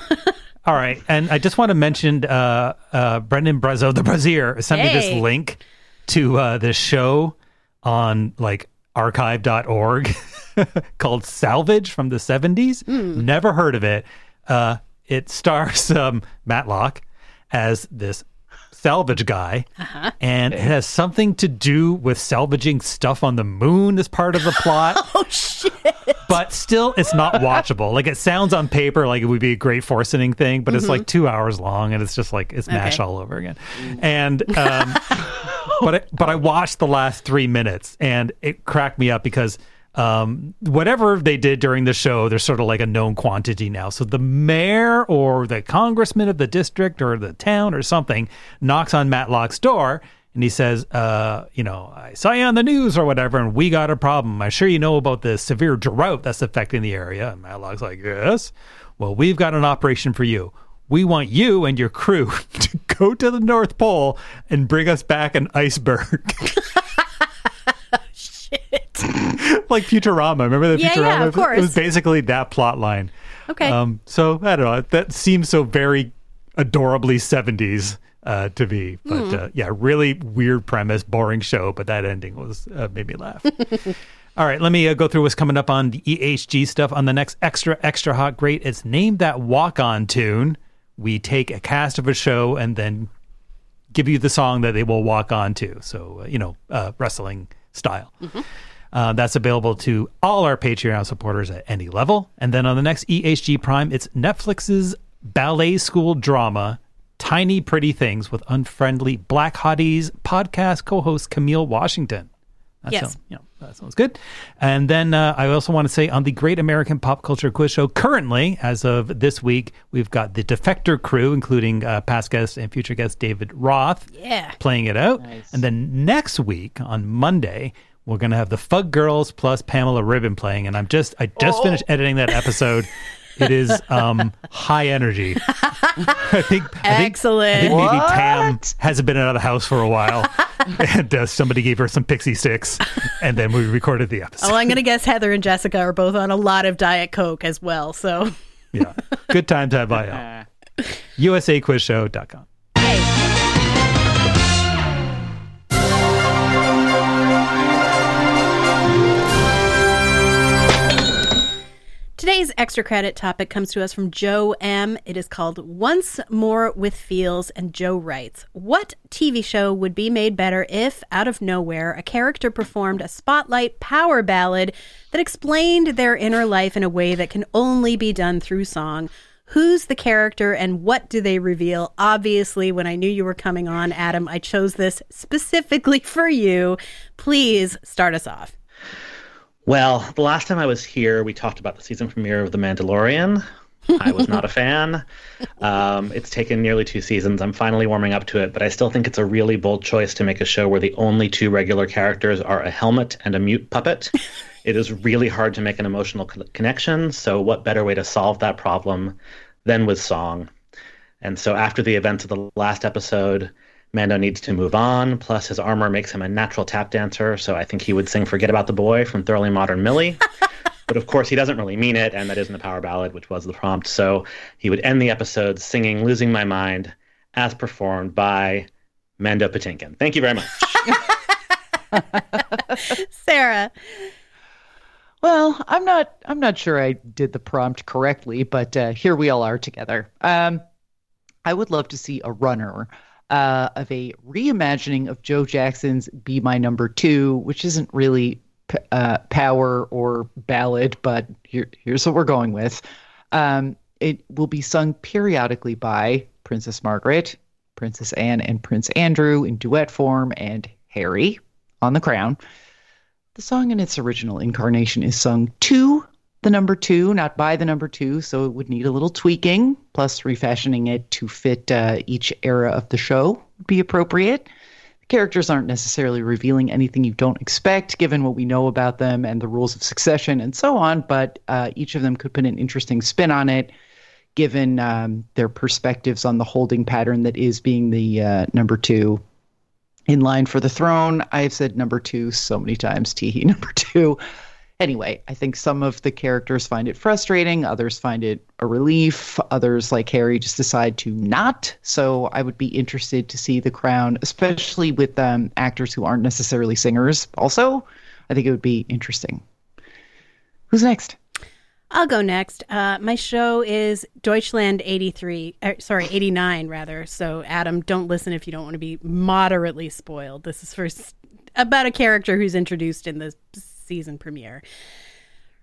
All right, and I just want to mention uh, uh, Brendan Brazo, the Brazier, sent me Hey. this link to uh, this show on like archive dot org called Salvage from the seventies. Never heard of it. Uh, it stars um, Matlock as this salvage guy, Uh-huh. and it has something to do with salvaging stuff on the moon as part of the plot. Oh shit! But still, it's not watchable. Like, it sounds on paper like it would be a great Forcening thing, but mm-hmm. it's like two hours long, and it's just like, it's MASH okay. all over again. And, um, but, I, but I watched the last three minutes, and it cracked me up because um, whatever they did during the show, they're sort of like a known quantity now. So the mayor or the congressman of the district or the town or something knocks on Matlock's door, and he says, uh, you know, I saw you on the news or whatever, and we got a problem. I'm sure you know about the severe drought that's affecting the area. And Matlock's like, yes. Well, we've got an operation for you. We want you and your crew to go to the North Pole and bring us back an iceberg. Shit. Like Futurama. Remember the yeah, Futurama? Yeah, of course. It was basically that plot line. Okay. Um, so, I don't know. That seems so very adorably seventies. Uh, to be, but mm. uh, yeah, really weird premise, boring show, but that ending was uh, made me laugh. All right, let me uh, go through what's coming up on the E H G stuff on the next extra extra hot great. It's Name That Walk-On Tune. We take a cast of a show and then give you the song that they will walk on to. So uh, you know, uh, wrestling style. Mm-hmm. Uh, that's available to all our Patreon supporters at any level. And then on the next E H G Prime, it's Netflix's ballet school drama Tiny Pretty Things with unfriendly Black Hotties podcast co-host Camille Washington. That yes. Sounds, you know, that sounds good. And then uh, I also want to say on the Great American Pop Culture Quiz Show, currently, as of this week, we've got the Defector crew, including uh, past guest and future guest David Roth, yeah. playing it out. Nice. And then next week, on Monday, we're going to have the Fug Girls plus Pamela Ribbon playing. And I'm just, I just oh. finished editing that episode. It is um, high energy. I think, Excellent. I think, I think maybe What? Tam hasn't been out of the house for a while, and uh, somebody gave her some Pixie Sticks, and then we recorded the episode. Oh, I'm going to guess Heather and Jessica are both on a lot of Diet Coke as well. So yeah, good time to have by all. U S A quiz show dot com. Today's extra credit topic comes to us from Joe M. It is called Once More with Feels, and Joe writes, what T V show would be made better if, out of nowhere, a character performed a spotlight power ballad that explained their inner life in a way that can only be done through song? Who's the character and what do they reveal? Obviously, when I knew you were coming on, Adam, I chose this specifically for you. Please start us off. Well, the last time I was here, we talked about the season premiere of The Mandalorian. I was not a fan. Um, it's taken nearly two seasons. I'm finally warming up to it, but I still think it's a really bold choice to make a show where the only two regular characters are a helmet and a mute puppet. It is really hard to make an emotional co- connection, so what better way to solve that problem than with song? And so after the events of the last episode, Mando needs to move on, plus his armor makes him a natural tap dancer, so I think he would sing Forget About the Boy from Thoroughly Modern Millie. But of course, he doesn't really mean it, and that isn't a power ballad, which was the prompt. So he would end the episode singing Losing My Mind, as performed by Mando Patinkin. Thank you very much. Sarah. Well, I'm not I'm not sure I did the prompt correctly, but uh, here we all are together. Um, I would love to see a runner Uh, of a reimagining of Joe Jackson's Be My Number Two, which isn't really p- uh, power or ballad, but here, here's what we're going with. Um, it will be sung periodically by Princess Margaret, Princess Anne, and Prince Andrew in duet form, and Harry on the crown. The song in its original incarnation is sung to the number two, not by the number two, so it would need a little tweaking, plus refashioning it to fit uh, each era of the show would be appropriate. The characters aren't necessarily revealing anything you don't expect, given what we know about them and the rules of succession and so on, but uh, each of them could put an interesting spin on it, given um, their perspectives on the holding pattern that is being the uh, number two in line for the throne. I've said number two so many times, Teehee number two. Anyway, I think some of the characters find it frustrating. Others find it a relief. Others, like Harry, just decide to not. So I would be interested to see The Crown, especially with um, actors who aren't necessarily singers. Also, I think it would be interesting. Who's next? I'll go next. Uh, my show is Deutschland eighty-three. Er, sorry, eighty-nine, rather. So, Adam, don't listen if you don't want to be moderately spoiled. This is for about a character who's introduced in the season premiere.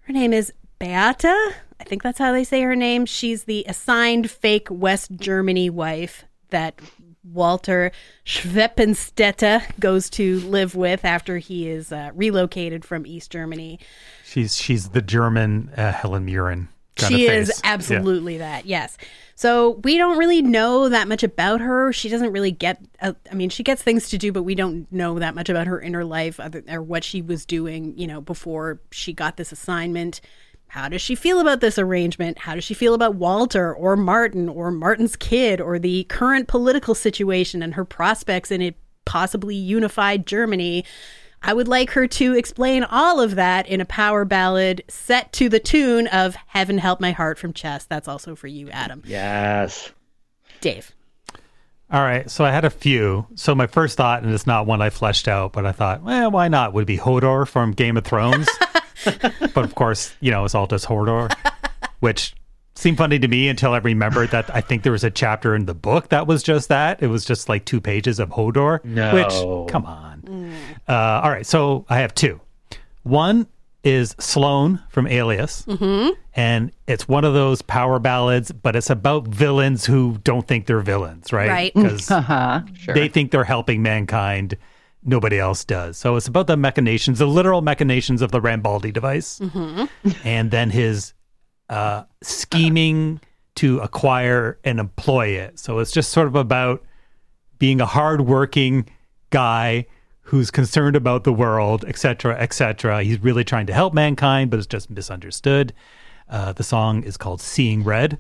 Her name is Beata. I think that's how they say her name. She's the assigned fake West Germany wife that Walter Schweppenstetter goes to live with after he is uh, relocated from East Germany. She's she's the German uh, Helen Mirren. She is absolutely yeah. that, yes. So we don't really know that much about her. She doesn't really get, uh, I mean, she gets things to do, but we don't know that much about her inner life other, or what she was doing, you know, before she got this assignment. How does she feel about this arrangement? How does she feel about Walter or Martin or Martin's kid or the current political situation and her prospects in a possibly unified Germany? I would like her to explain all of that in a power ballad set to the tune of Heaven Help My Heart from Chess. That's also for you, Adam. Yes. Dave. All right. So I had a few. So my first thought, and it's not one I fleshed out, but I thought, well, why not? Would it be Hodor from Game of Thrones? But of course, you know, it's all just Hodor, which seemed funny to me until I remembered that I think there was a chapter in the book that was just that. It was just like two pages of Hodor. No. Which, come on. Mm. Uh, all right. So I have two. One is Sloane from Alias. Mm-hmm. And it's one of those power ballads, but it's about villains who don't think they're villains, right? Right. Because uh-huh, sure. they think they're helping mankind. Nobody else does. So it's about the machinations, the literal machinations of the Rambaldi device. Mm-hmm. And then his uh, scheming to acquire and employ it. So it's just sort of about being a hardworking guy who's concerned about the world, et cetera, et cetera. He's really trying to help mankind, but it's just misunderstood. Uh, the song is called Seeing Red.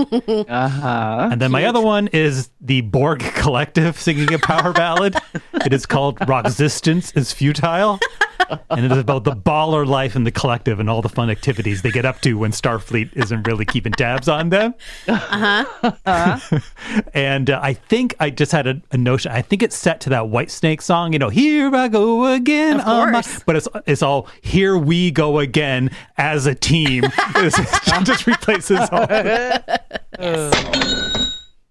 uh-huh. And then my other one is the Borg Collective singing a power ballad. It is called Rockzistance is Futile. And it is about the baller life in the collective and all the fun activities they get up to when Starfleet isn't really keeping tabs on them. Uh-huh. uh-huh. And uh, I think I just had a, a notion. I think it's set to that Whitesnake song, you know, Here I Go Again. Of course. My... But it's it's all Here We Go Again as a team. It just replaces all. Yes.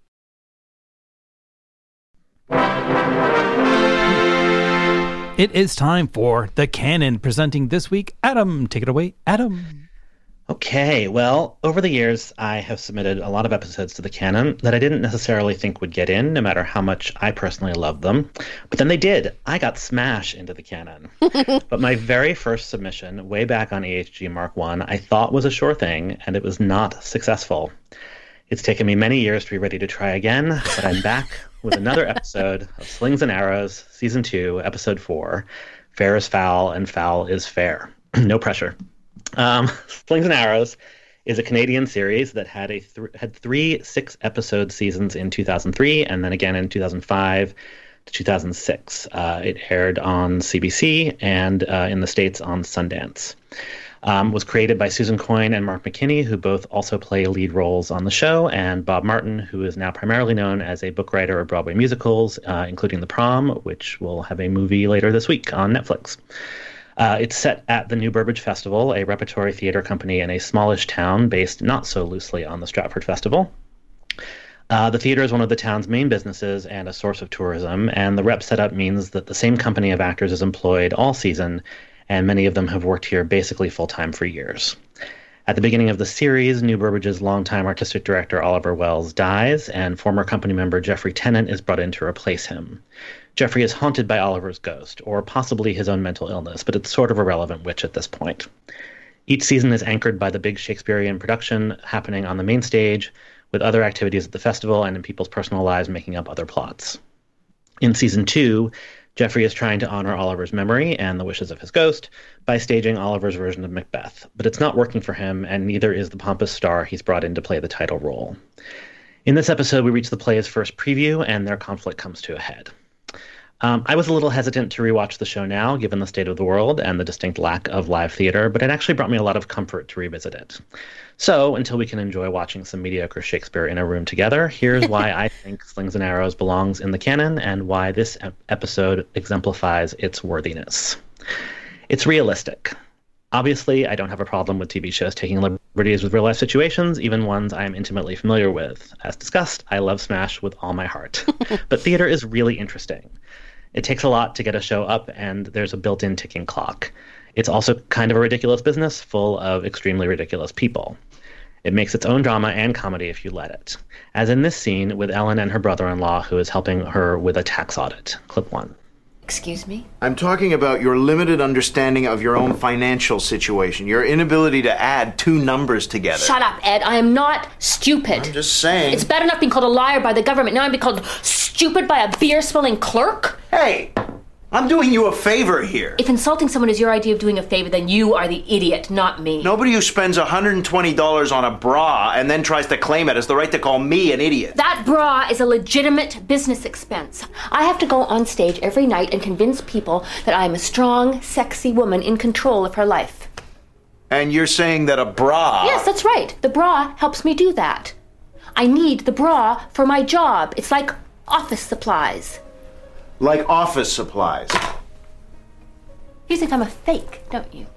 It is time for The Canon, presenting this week. Adam, take it away. Adam. Okay, well, over the years, I have submitted a lot of episodes to The Canon that I didn't necessarily think would get in, no matter how much I personally loved them. But then they did. I got Smash into The Canon. But my very first submission, way back on A H G Mark one, I thought was a sure thing, and it was not successful. It's taken me many years to be ready to try again, but I'm back with another episode of Slings and Arrows, Season two, Episode four, Fair is Foul and Foul is Fair. No pressure. Um, Slings and Arrows is a Canadian series that had a th- had three six-episode seasons in two thousand three and then again in two thousand five to two thousand six. Uh, it aired on C B C and uh, in the States on Sundance. Um, was created by Susan Coyne and Mark McKinney, who both also play lead roles on the show, and Bob Martin, who is now primarily known as a book writer of Broadway musicals, uh, including The Prom, which will have a movie later this week on Netflix. Uh, it's set at the New Burbage Festival, a repertory theater company in a smallish town based not so loosely on the Stratford Festival. Uh, the theater is one of the town's main businesses and a source of tourism, and the rep setup means that the same company of actors is employed all season, and many of them have worked here basically full-time for years. At the beginning of the series, New Burbage's longtime artistic director Oliver Wells dies, and former company member Jeffrey Tennant is brought in to replace him. Jeffrey is haunted by Oliver's ghost, or possibly his own mental illness, but it's sort of irrelevant which at this point. Each season is anchored by the big Shakespearean production happening on the main stage, with other activities at the festival and in people's personal lives making up other plots. In Season two, Jeffrey is trying to honor Oliver's memory and the wishes of his ghost by staging Oliver's version of Macbeth, but it's not working for him, and neither is the pompous star he's brought in to play the title role. In this episode, we reach the play's first preview, and their conflict comes to a head. Um, I was a little hesitant to rewatch the show now, given the state of the world and the distinct lack of live theater, but it actually brought me a lot of comfort to revisit it. So, until we can enjoy watching some mediocre Shakespeare in a room together, here's why I think Slings and Arrows belongs in the canon and why this episode exemplifies its worthiness. It's realistic. Obviously, I don't have a problem with T V shows taking liberties with real-life situations, even ones I am intimately familiar with. As discussed, I love Smash with all my heart. But theater is really interesting. It takes a lot to get a show up, and there's a built-in ticking clock. It's also kind of a ridiculous business full of extremely ridiculous people. It makes its own drama and comedy if you let it. As in this scene with Ellen and her brother-in-law who is helping her with a tax audit. Clip one. Excuse me? I'm talking about your limited understanding of your own financial situation, your inability to add two numbers together. Shut up, Ed. I am not stupid. I'm just saying. It's bad enough being called a liar by the government. Now I'm being called stupid by a beer-swilling clerk? Hey, I'm doing you a favor here. If insulting someone is your idea of doing a favor, then you are the idiot, not me. Nobody who spends one hundred twenty dollars on a bra and then tries to claim it has the right to call me an idiot. That bra is a legitimate business expense. I have to go on stage every night and convince people that I am a strong, sexy woman in control of her life. And you're saying that a bra... Yes, that's right. The bra helps me do that. I need the bra for my job. It's like office supplies. Like office supplies. You think I'm a fake, don't you?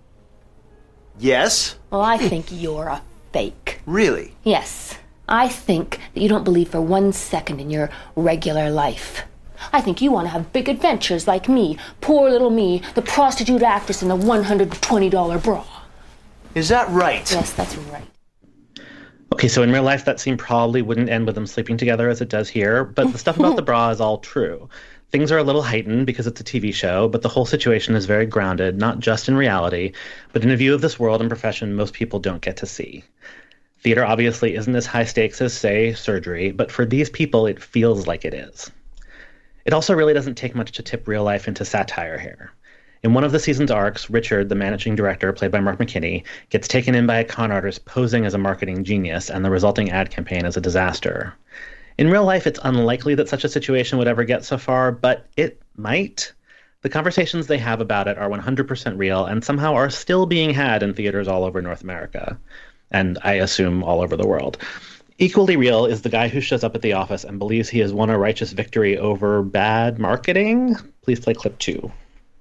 Yes? Well, I think you're a fake. Really? Yes. I think that you don't believe for one second in your regular life. I think you want to have big adventures like me, poor little me, the prostitute actress in the one hundred twenty dollars bra. Is that right? Yes, that's right. Okay, so in real life, that scene probably wouldn't end with them sleeping together as it does here, but the stuff about the bra is all true. Things are a little heightened because it's a T V show, but the whole situation is very grounded, not just in reality, but in a view of this world and profession most people don't get to see. Theater obviously isn't as high stakes as, say, surgery, but for these people, it feels like it is. It also really doesn't take much to tip real life into satire here. In one of the season's arcs, Richard, the managing director, played by Mark McKinney, gets taken in by a con artist posing as a marketing genius, and the resulting ad campaign is a disaster. In real life, it's unlikely that such a situation would ever get so far, but it might. The conversations they have about it are one hundred percent real and somehow are still being had in theaters all over North America, and I assume all over the world. Equally real is the guy who shows up at the office and believes he has won a righteous victory over bad marketing. Please play clip two.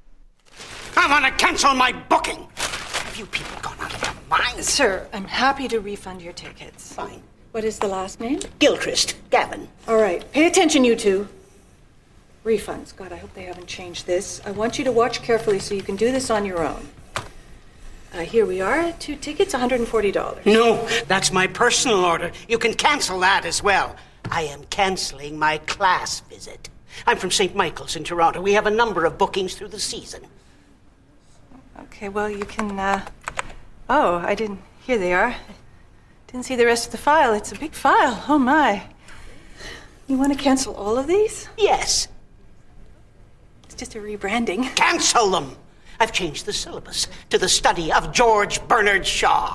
I want to cancel my booking. Have you people gone out of your minds? Sir, I'm happy to refund your tickets. Fine. What is the last name? Gilchrist. Gavin. All right. Pay attention, you two. Refunds. God, I hope they haven't changed this. I want you to watch carefully so you can do this on your own. Uh, here we are. Two tickets, one hundred forty dollars. No, that's my personal order. You can cancel that as well. I am canceling my class visit. I'm from Saint Michael's in Toronto. We have a number of bookings through the season. Okay, well, you can, uh... Oh, I didn't... Here they are. Didn't see the rest of the file. It's a big file. Oh, my. You want to cancel all of these? Yes. It's just a rebranding. Cancel them! I've changed the syllabus to the study of George Bernard Shaw.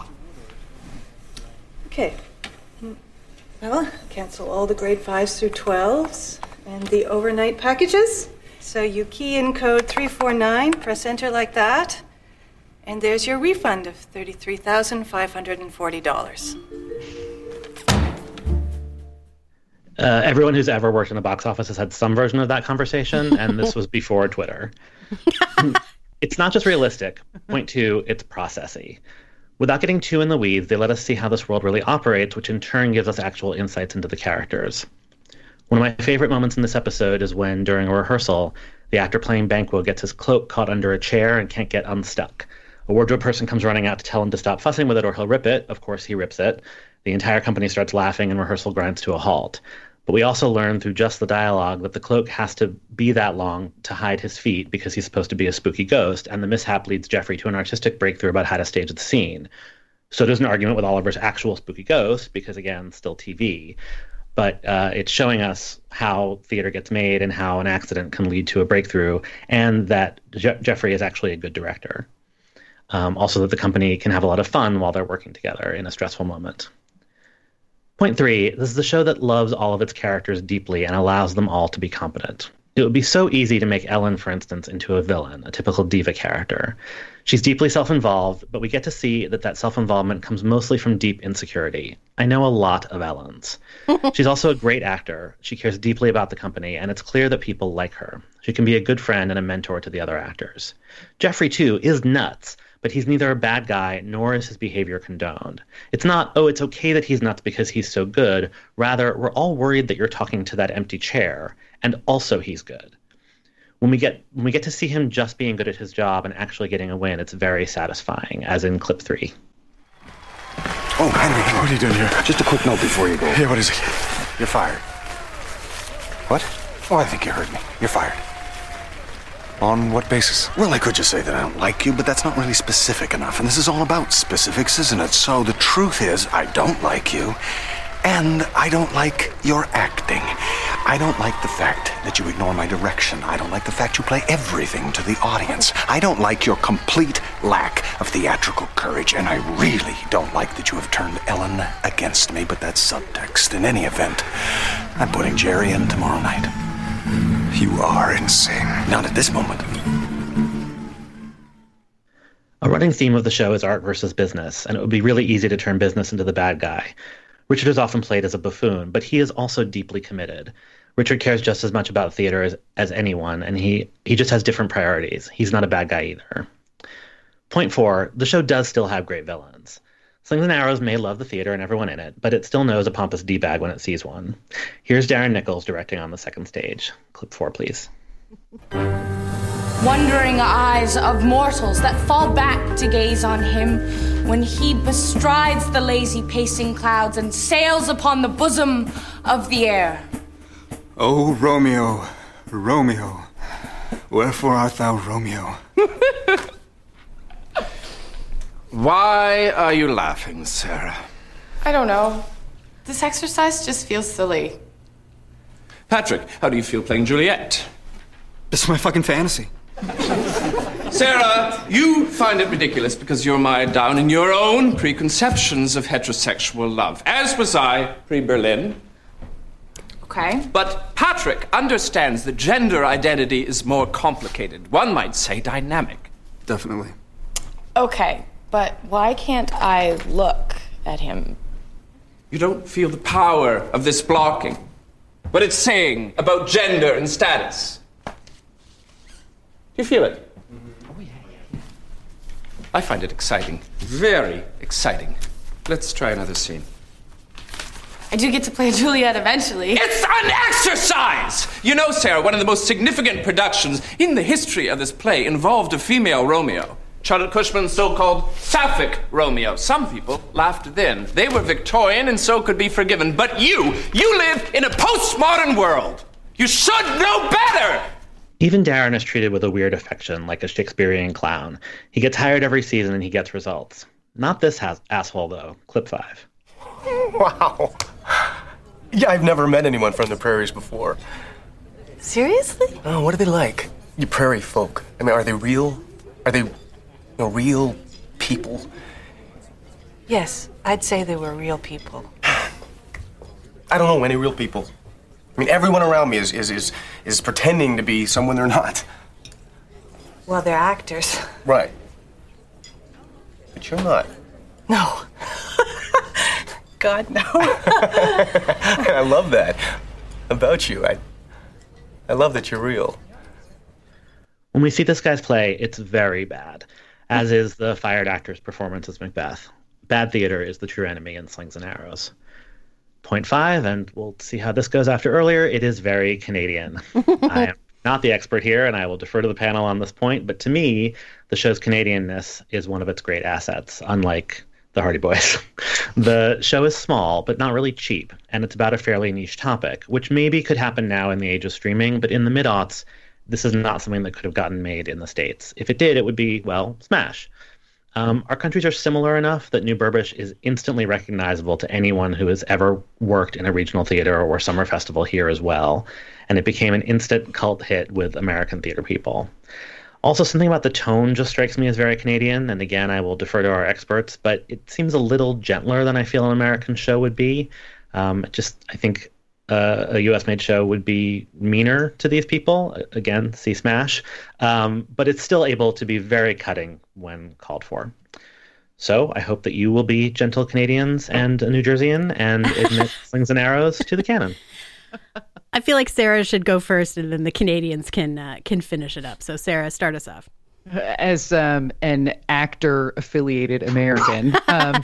Okay. Well, cancel all the grade fives through twelves and the overnight packages. So you key in code three four nine, press enter like that, and there's your refund of thirty-three thousand five hundred forty dollars. Uh, everyone who's ever worked in the box office has had some version of that conversation, and this was before Twitter. It's not just realistic. Point two, it's processy. Without getting too in the weeds, they let us see how this world really operates, which in turn gives us actual insights into the characters. One of my favorite moments in this episode is when, during a rehearsal, the actor playing Banquo gets his cloak caught under a chair and can't get unstuck. A wardrobe person comes running out to tell him to stop fussing with it or he'll rip it. Of course, he rips it. The entire company starts laughing and rehearsal grinds to a halt. But we also learn through just the dialogue that the cloak has to be that long to hide his feet because he's supposed to be a spooky ghost, and the mishap leads Jeffrey to an artistic breakthrough about how to stage the scene. So there's an argument with Oliver's actual spooky ghost, because again, still T V. But uh, it's showing us how theater gets made and how an accident can lead to a breakthrough, and that Je- Jeffrey is actually a good director. Um, also that the company can have a lot of fun while they're working together in a stressful moment. Point three, this is a show that loves all of its characters deeply and allows them all to be competent. It would be so easy to make Ellen, for instance, into a villain, a typical diva character. She's deeply self-involved, but we get to see that that self-involvement comes mostly from deep insecurity. I know a lot of Ellens. She's also a great actor. She cares deeply about the company, and it's clear that people like her. She can be a good friend and a mentor to the other actors. Jeffrey, too, is nuts, but he's neither a bad guy nor is his behavior condoned. It's not, oh, it's okay that he's nuts because he's so good. Rather, we're all worried that you're talking to that empty chair, and also he's good. When we get when we get to see him just being good at his job and actually getting a win, it's very satisfying, as in clip three. Oh, Henry, what are you doing here? Just a quick note before you go. Yeah, what is it? You're fired. What? Oh, I think you heard me. You're fired. On what basis? Well, I could just say that I don't like you, but that's not really specific enough. And this is all about specifics, isn't it? So the truth is, I don't like you, and I don't like your acting. I don't like the fact that you ignore my direction. I don't like the fact you play everything to the audience. I don't like your complete lack of theatrical courage, and I really don't like that you have turned Ellen against me, but that's subtext. In any event, I'm putting Jerry in tomorrow night. You are insane. Not at this moment. A running theme of the show is art versus business, and it would be really easy to turn business into the bad guy. Richard is often played as a buffoon, but he is also deeply committed. Richard cares just as much about theater as, as anyone, and he, he just has different priorities. He's not a bad guy either. Point four, the show does still have great villains. Slings and Arrows may love the theater and everyone in it, but it still knows a pompous D-bag when it sees one. Here's Darren Nichols directing on the second stage. Clip four, please. Wondering eyes of mortals that fall back to gaze on him when he bestrides the lazy pacing clouds and sails upon the bosom of the air. Oh, Romeo, Romeo, wherefore art thou Romeo? Why are you laughing, Sarah? I don't know. This exercise just feels silly. Patrick, how do you feel playing Juliet? This is my fucking fantasy. Sarah, you find it ridiculous because you're mired down in your own preconceptions of heterosexual love, as was I pre-Berlin. Okay. But Patrick understands that gender identity is more complicated. One might say dynamic. Definitely. Okay, but why can't I look at him? You don't feel the power of this blocking, what it's saying about gender and status. Do you feel it? Oh, yeah, yeah. I find it exciting. Very exciting. Let's try another scene. I do get to play Juliet eventually. It's an exercise! You know, Sarah, one of the most significant productions in the history of this play involved a female Romeo. Charlotte Cushman's so-called Sapphic Romeo. Some people laughed then. They were Victorian and so could be forgiven. But you, you live in a postmodern world. You should know better! Even Darren is treated with a weird affection, like a Shakespearean clown. He gets hired every season and he gets results. Not this has- asshole, though. Clip five. Wow. Yeah, I've never met anyone from the prairies before. Seriously? Oh, what are they like? You prairie folk. I mean, are they real? Are they, you know, real people? Yes, I'd say they were real people. I don't know any real people. I mean, everyone around me is is is, is pretending to be someone they're not. Well, they're actors. Right. But you're not. No. God, no. I love that about you. I, I love that you're real. When we see this guy's play, it's very bad, as is the fired actor's performance as Macbeth. Bad theater is the true enemy in Slings and Arrows. Point five, and we'll see how this goes after earlier, it is very Canadian. I am not the expert here, and I will defer to the panel on this point, but to me, the show's Canadianness is one of its great assets, unlike the Hardy Boys. The show is small, but not really cheap, and it's about a fairly niche topic, which maybe could happen now in the age of streaming, but in the mid-aughts, this is not something that could have gotten made in the States. If it did, it would be, well, smash. Um, our countries are similar enough that New Burbage is instantly recognizable to anyone who has ever worked in a regional theater or summer festival here as well, and it became an instant cult hit with American theater people. Also, something about the tone just strikes me as very Canadian, and again, I will defer to our experts, but it seems a little gentler than I feel an American show would be. Um, just, I think uh, a U S-made show would be meaner to these people. Again, see Smash. Um, but it's still able to be very cutting when called for. So I hope that you will be gentle Canadians and a New Jerseyan and admit Slings and Arrows to the canon. I feel like Sarah should go first, and then the Canadians can uh, can finish it up. So, Sarah, start us off. As um, an actor-affiliated American, um,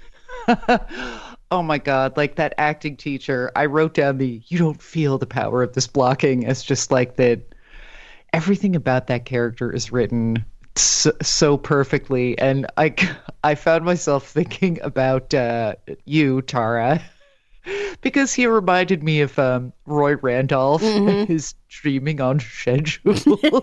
oh my God, like that acting teacher, I wrote down the "you don't feel the power of this blocking" as just like that. everything about that character is written so, so perfectly. And I, I found myself thinking about uh, you, Tara, because he reminded me of um, Roy Randolph Mm-hmm. and his Dreaming on Schedule.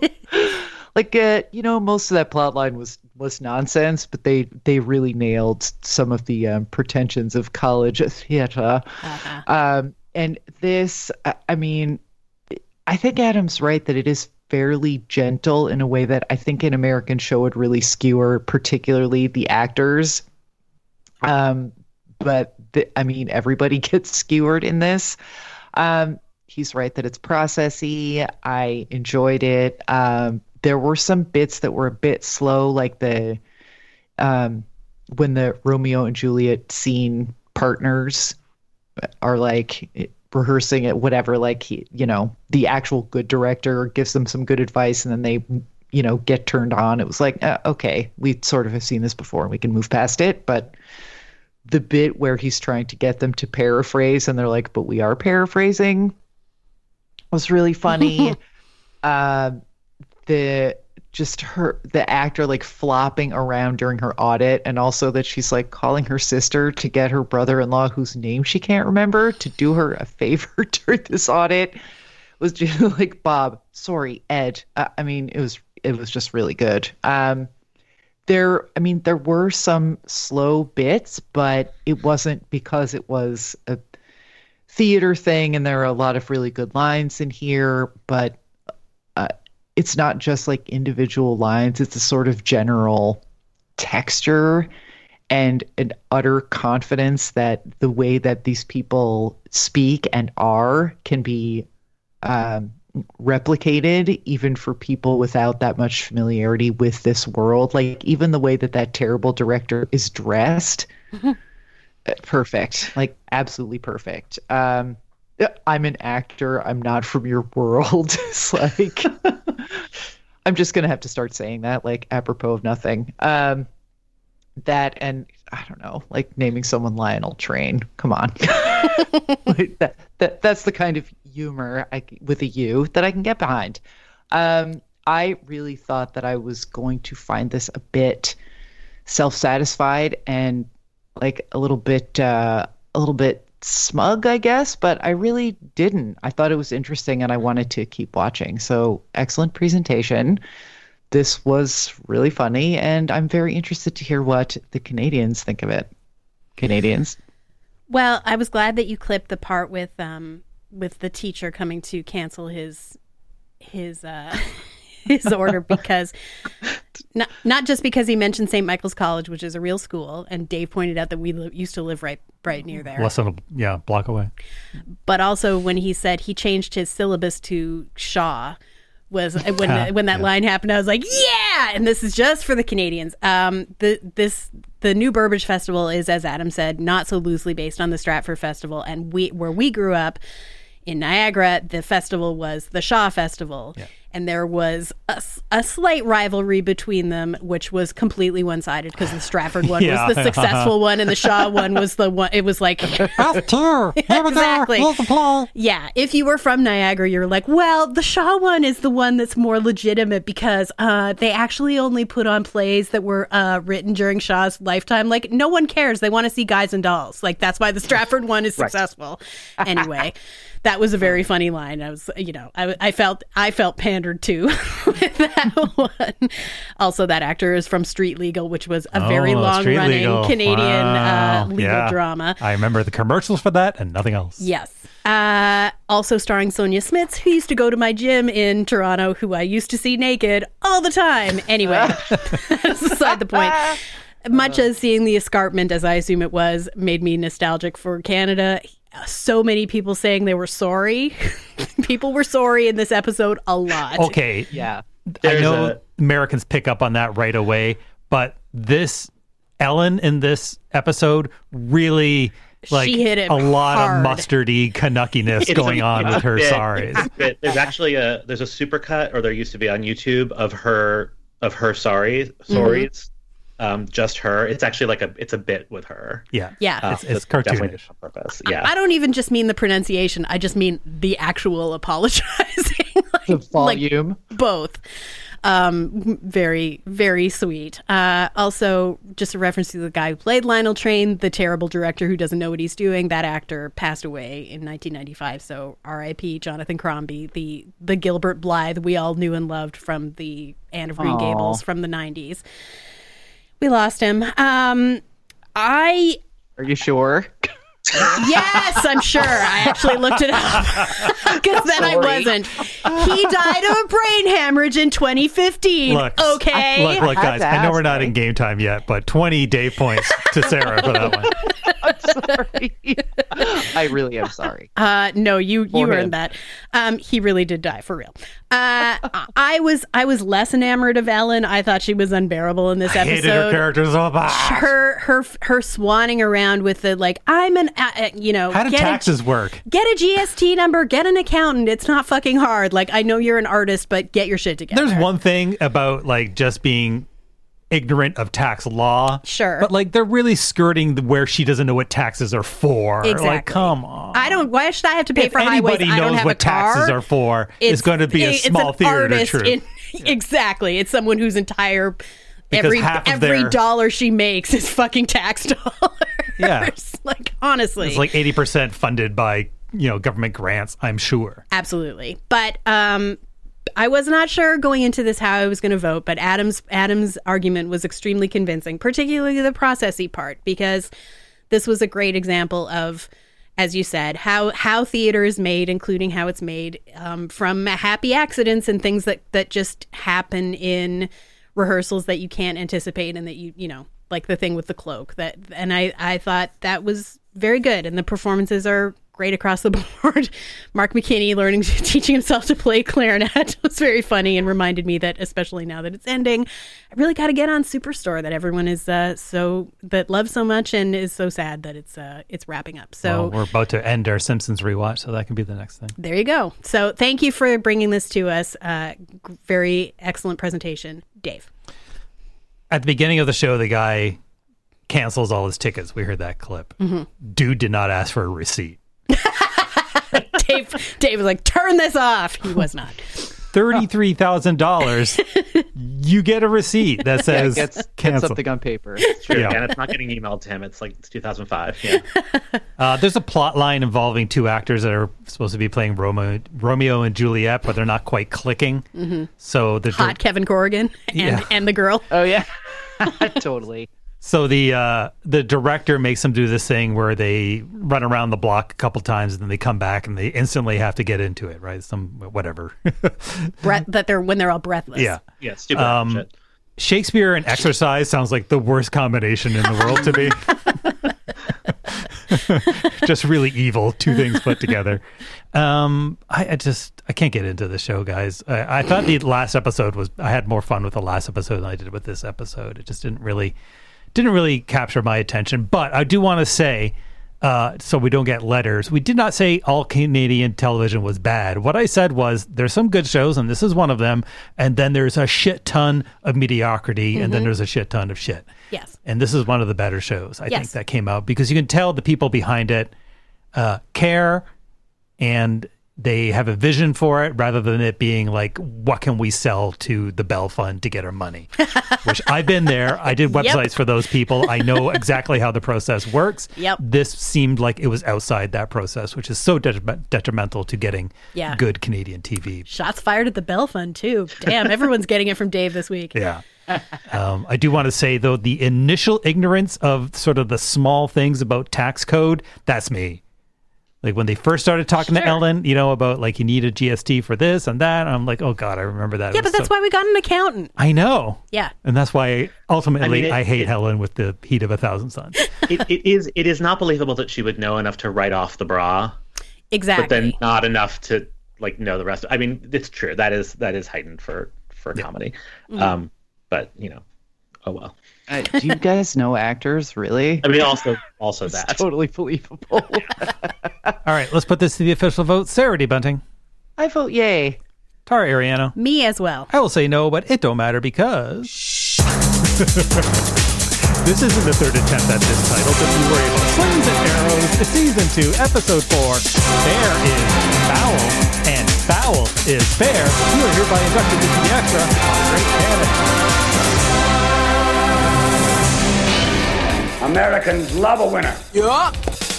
Like, uh, you know, most of that plot line was, was nonsense, but they, they really nailed some of the um, pretensions of college theater. Uh-huh. Um, and this, I, I mean, I think Adam's right that it is fairly gentle in a way that I think an American show would really skewer, particularly the actors. Um, but, the, I mean, everybody gets skewered in this. Um, he's right that it's processy. I enjoyed it. Um, there were some bits that were a bit slow, like the um, when the Romeo and Juliet scene partners are like rehearsing it, whatever, like, he, you know, the actual good director gives them some good advice and then they, you know, get turned on. It was like, uh, okay, we sort of have seen this before and we can move past it. But the bit where he's trying to get them to paraphrase and they're like, but we are paraphrasing, was really funny. uh, the just her the actor like flopping around during her audit, and also that she's like calling her sister to get her brother-in-law whose name she can't remember to do her a favor during this audit was just like, Bob, sorry, Ed. Uh, I mean, it was it was just really good. Um, there, I mean, there were some slow bits, but it wasn't because it was a theater thing, and there are a lot of really good lines in here, but uh, it's not just like individual lines. It's a sort of general texture and an utter confidence that the way that these people speak and are can be um, replicated even for people without that much familiarity with this world. Like, even the way that that terrible director is dressed, perfect, like absolutely perfect. Um, I'm an actor. I'm not from your world. It's like, I'm just going to have to start saying that, like, apropos of nothing. Um, that, and I don't know, like naming someone Lionel Train. Come on. Like that, that, that's the kind of humor I, with a U that I can get behind. Um, I really thought that I was going to find this a bit self-satisfied and like a little bit, uh, a little bit smug, I guess, but I really didn't. I thought it was interesting and I wanted to keep watching. So excellent presentation. This was really funny, and I'm very interested to hear what the Canadians think of it. Canadians. Well, I was glad that you clipped the part with um with the teacher coming to cancel his his uh his order, because not not just because he mentioned Saint Michael's College, which is a real school, and Dave pointed out that we li- used to live right right near there. Less than a yeah block away. But also when he said he changed his syllabus to Shaw, was when the, when that yeah. line happened, I was like, yeah! And this is just for the Canadians. Um, the this the New Burbage Festival is, as Adam said, not so loosely based on the Stratford Festival, and we where we grew up in Niagara, the festival was the Shaw Festival. Yeah. And there was a, a slight rivalry between them, which was completely one-sided because the Stratford one yeah. was the successful one and the Shaw one was the one. It was like, us too. Here we exactly. go. Here's the play. Yeah. If you were from Niagara, you're like, well, the Shaw one is the one that's more legitimate because uh, they actually only put on plays that were uh, written during Shaw's lifetime. Like, no one cares. They want to see Guys and Dolls. Like, that's why the Stratford one is successful. Right. Anyway. That was a very funny line. I was, you know, I, I felt I felt pandered to with that one. Also, that actor is from Street Legal, which was a very oh, long-running Canadian wow. uh, legal yeah. drama. I remember the commercials for that and nothing else. Yes. Uh, also starring Sonia Smits, who used to go to my gym in Toronto, who I used to see naked all the time. Anyway, that's beside the point. Much as seeing the escarpment, as I assume it was, made me nostalgic for Canada. So many people saying they were sorry. People were sorry in this episode a lot. Okay. Yeah. I know a... Americans pick up on that right away, but this Ellen in this episode really like she hit it a lot hard. of mustardy Canuckiness going a, on with her bit, sorries. There's actually a there's a supercut, or there used to be on YouTube, of her of her sorry sorries. Mm-hmm. Um, just her. It's actually like a it's a bit with her. Yeah, yeah. Uh, it's, it's cartoonish on purpose. Yeah. I, I don't even just mean the pronunciation. I just mean the actual apologizing. The volume. Like, both. Um, very, very sweet. Uh, also, just a reference to the guy who played Lionel Train, the terrible director who doesn't know what he's doing. That actor passed away in nineteen ninety-five. So R I P Jonathan Crombie, the the Gilbert Blythe we all knew and loved from the Anne of Green Aww. Gables from the nineties. We lost him. Um, I. Are you sure? Yes, I'm sure. I actually looked it up because then I wasn't. He died of a brain hemorrhage in twenty fifteen. Look, okay. Look, look, guys. I know we're not in game time yet, but twenty Dave points to Sarah for that one. I'm sorry. I really am sorry. Uh, no, you you For him. earned that. Um, he really did die for real. Uh, I was I was less enamored of Ellen. I thought she was unbearable in this I episode. hated her character so much. Her her her swanning around with the like I'm an uh, you know How do get taxes a, work? Get a G S T number. Get an accountant. It's not fucking hard. Like I know you're an artist, but get your shit together. There's one thing about like just being ignorant of tax law. Sure. But like they're really skirting the, where she doesn't know what taxes are for. Exactly. Like, come on. I don't. Why should I have to pay If for highways? anybody I don't knows have what a car. taxes are for, it's going to be a it's small an theater of artist truth. in- Exactly. It's someone whose entire Because every half of every their- dollar she makes is fucking tax dollars. Yeah. Like honestly, It's like eighty percent funded by, you know, government grants, I'm sure. absolutely. But um, I was not sure going into this how I was going to vote. But Adam's Adam's argument was extremely convincing, particularly the processy part, because this was a great example of, as you said, how how theater is made, including how it's made um, from happy accidents and things that, that just happen in rehearsals that you can't anticipate, and that you you know, like the thing with the cloak. That and I I thought that was very good, and the performances are great across the board. Mark McKinney learning teaching himself to play clarinet was very funny and reminded me that, especially now that it's ending, I really got to get on Superstore that everyone is uh, so that loves so much and is so sad that it's uh, it's wrapping up. So Well, we're about to end our Simpsons rewatch, so that can be the next thing. there you go. So thank you for bringing this to us. Uh, g- very excellent presentation, Dave. At the beginning of the show, the guy cancels all his tickets. We heard that clip. Mhm. Dude did not ask for a receipt. Dave, Dave was like, turn this off. He was not. thirty-three thousand dollars. You get a receipt that says yeah, gets, gets cancel. something on paper. It's true, Yeah. and it's not getting emailed to him. It's like it's two thousand five. Yeah. Uh, there's a plot line involving two actors that are supposed to be playing Romeo, Romeo and Juliet, but they're not quite clicking. Mhm. So the Hot Kevin Corrigan and, Yeah. and the girl. Oh yeah, totally. So the uh, the director makes them do this thing where they run around the block a couple times and then they come back and they instantly have to get into it, right? Some whatever. Breath, that they're when they're all breathless. Yeah. Yeah, stupid Um, shit. Shakespeare and exercise sounds like the worst combination in the world to me. Just really evil, two things put together. Um, I, I just I can't get into the show, guys. I, I thought the last episode was I had more fun with the last episode than I did with this episode. It just didn't really didn't really capture my attention. But I do want to say, uh, so we don't get letters, we did not say all Canadian television was bad. What I said was there's some good shows, and this is one of them, and then there's a shit ton of mediocrity, and then Mhm. there's a shit ton of shit. Yes. And this is one of the better shows, I Yes. think, that came out, because you can tell the people behind it uh, care, and they have a vision for it, rather than it being like, what can we sell to the Bell Fund to get our money? Which I've been there. I did Yep. websites for those people. I know exactly how the process works. Yep. This seemed like it was outside that process, which is so detri- detrimental to getting Yeah. good Canadian T V. Shots fired at the Bell Fund too. Damn, everyone's getting it from Dave this week. Yeah. Um, I do want to say, though, the initial ignorance of sort of the small things about tax code, that's me. Like when they first started talking Sure. to Ellen, you know, about like you need a G S T for this and that. I'm like, oh God, I remember that. Yeah, It but was that's so- why we got an accountant. I know. Yeah. And that's why ultimately I, I mean, it- hate it- Helen with the heat of a thousand suns. it, it is it is not believable that she would know enough to write off the bra, Exactly. but then not enough to like know the rest. I mean, it's true. That is that is heightened for for comedy. Mhm. Um, but you know, oh well. Uh, do you guys know actors, really? I mean, also also It's that. totally believable. All right, let's put this to the official vote. Sarah D. Bunting. I vote yay. Tara Ariano. Me as well. I will say no, but it don't matter because this isn't the third attempt at this title, but we were able. Slings and Arrows, season two, episode four. There is Foul and Foul is fair. You are hereby inducted into the extra on Great Cannon. Americans love a winner. Yeah.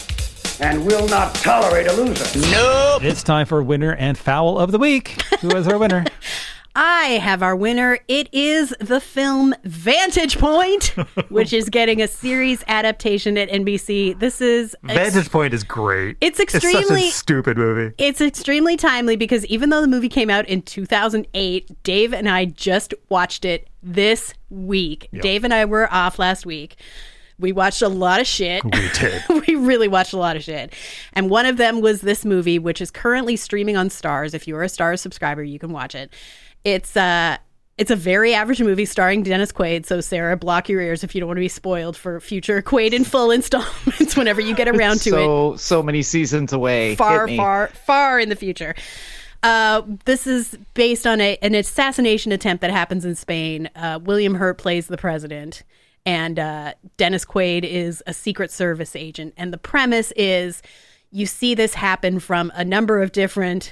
And will not tolerate a loser. Nope. It's time for winner and foul of the week. Who is our winner? I have our winner. It is the film Vantage Point, which is getting a series adaptation at N B C. This is Vantage ex- Point is great. It's extremely it's such a stupid movie. It's extremely timely because even though the movie came out in two thousand eight, Dave and I just watched it this week. Yep. Dave and I were off last week. We watched a lot of shit. We did. We really watched a lot of shit. And one of them was this movie, which is currently streaming on Starz. If you're a Starz subscriber, you can watch it. It's uh, it's a very average movie starring Dennis Quaid. So, Sarah, block your ears if you don't want to be spoiled for future Quaid in full installments whenever you get around to so, it. So many seasons away. Far, far, far in the future. Uh, this is based on a, an assassination attempt that happens in Spain. Uh, William Hurt plays the president. And uh, Dennis Quaid is a Secret Service agent. And the premise is you see this happen from a number of different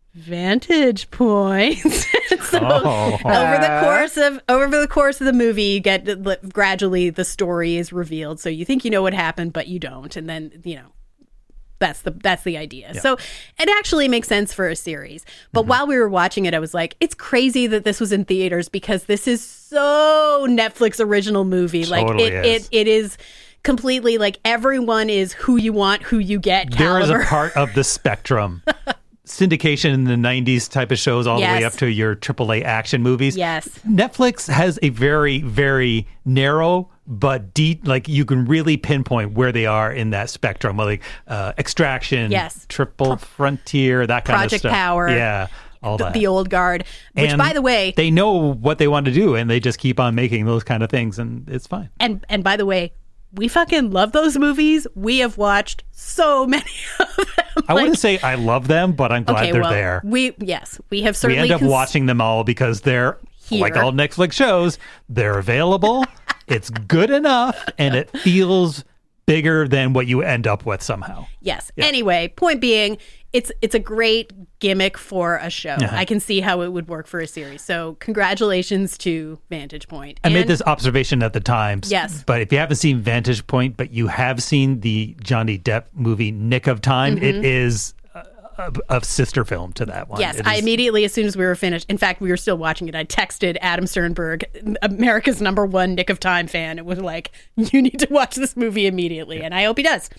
vantage points. so Oh. over the course of over the course of the movie, you get gradually the story is revealed. So you think you know what happened, but you don't. And then, you know, that's the that's the idea. Yeah. So it actually makes sense for a series. But Mm-hmm. while we were watching it, I was like, it's crazy that this was in theaters because this is so Netflix original movie. Totally like it, is. it it is completely like everyone is who you want, who you get. There is caliber. a part of the spectrum. Syndication in the nineties type of shows all Yes. the way up to your triple A action movies. Yes. Netflix has a very, very narrow but deep, like you can really pinpoint where they are in that spectrum. Like uh, Extraction, Yes. Triple Frontier, that kind Project of stuff. Power. Yeah, all the, that. the old guard, which And by the way, they know what they want to do and they just keep on making those kind of things and it's fine. and and by the way, we fucking love those movies. We have watched so many of them. I wouldn't say I love them, but I'm glad okay, they're well, there. we yes, we have We certainly end up cons- watching them all because they're Here. like all Netflix shows. They're available. It's good enough, and it feels bigger than what you end up with somehow. Yes. Yeah. Anyway, point being, it's it's a great gimmick for a show. Uh-huh. I can see how it would work for a series. So congratulations to Vantage Point. I made And- this observation at the time. Yes. But if you haven't seen Vantage Point, but you have seen the Johnny Depp movie Nick of Time, Mhm. it is a, a sister film to that one. Yes, It I is- immediately, as soon as we were finished, in fact, we were still watching it, I texted Adam Sternberg, America's number one Nick of Time fan. It was like, you need to watch this movie immediately. And I hope he does.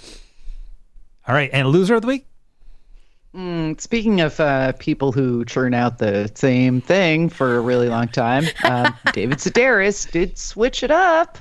All right, and loser of the week? Mm, speaking of uh, people who churn out the same thing for a really long time, um, David Sedaris did switch it up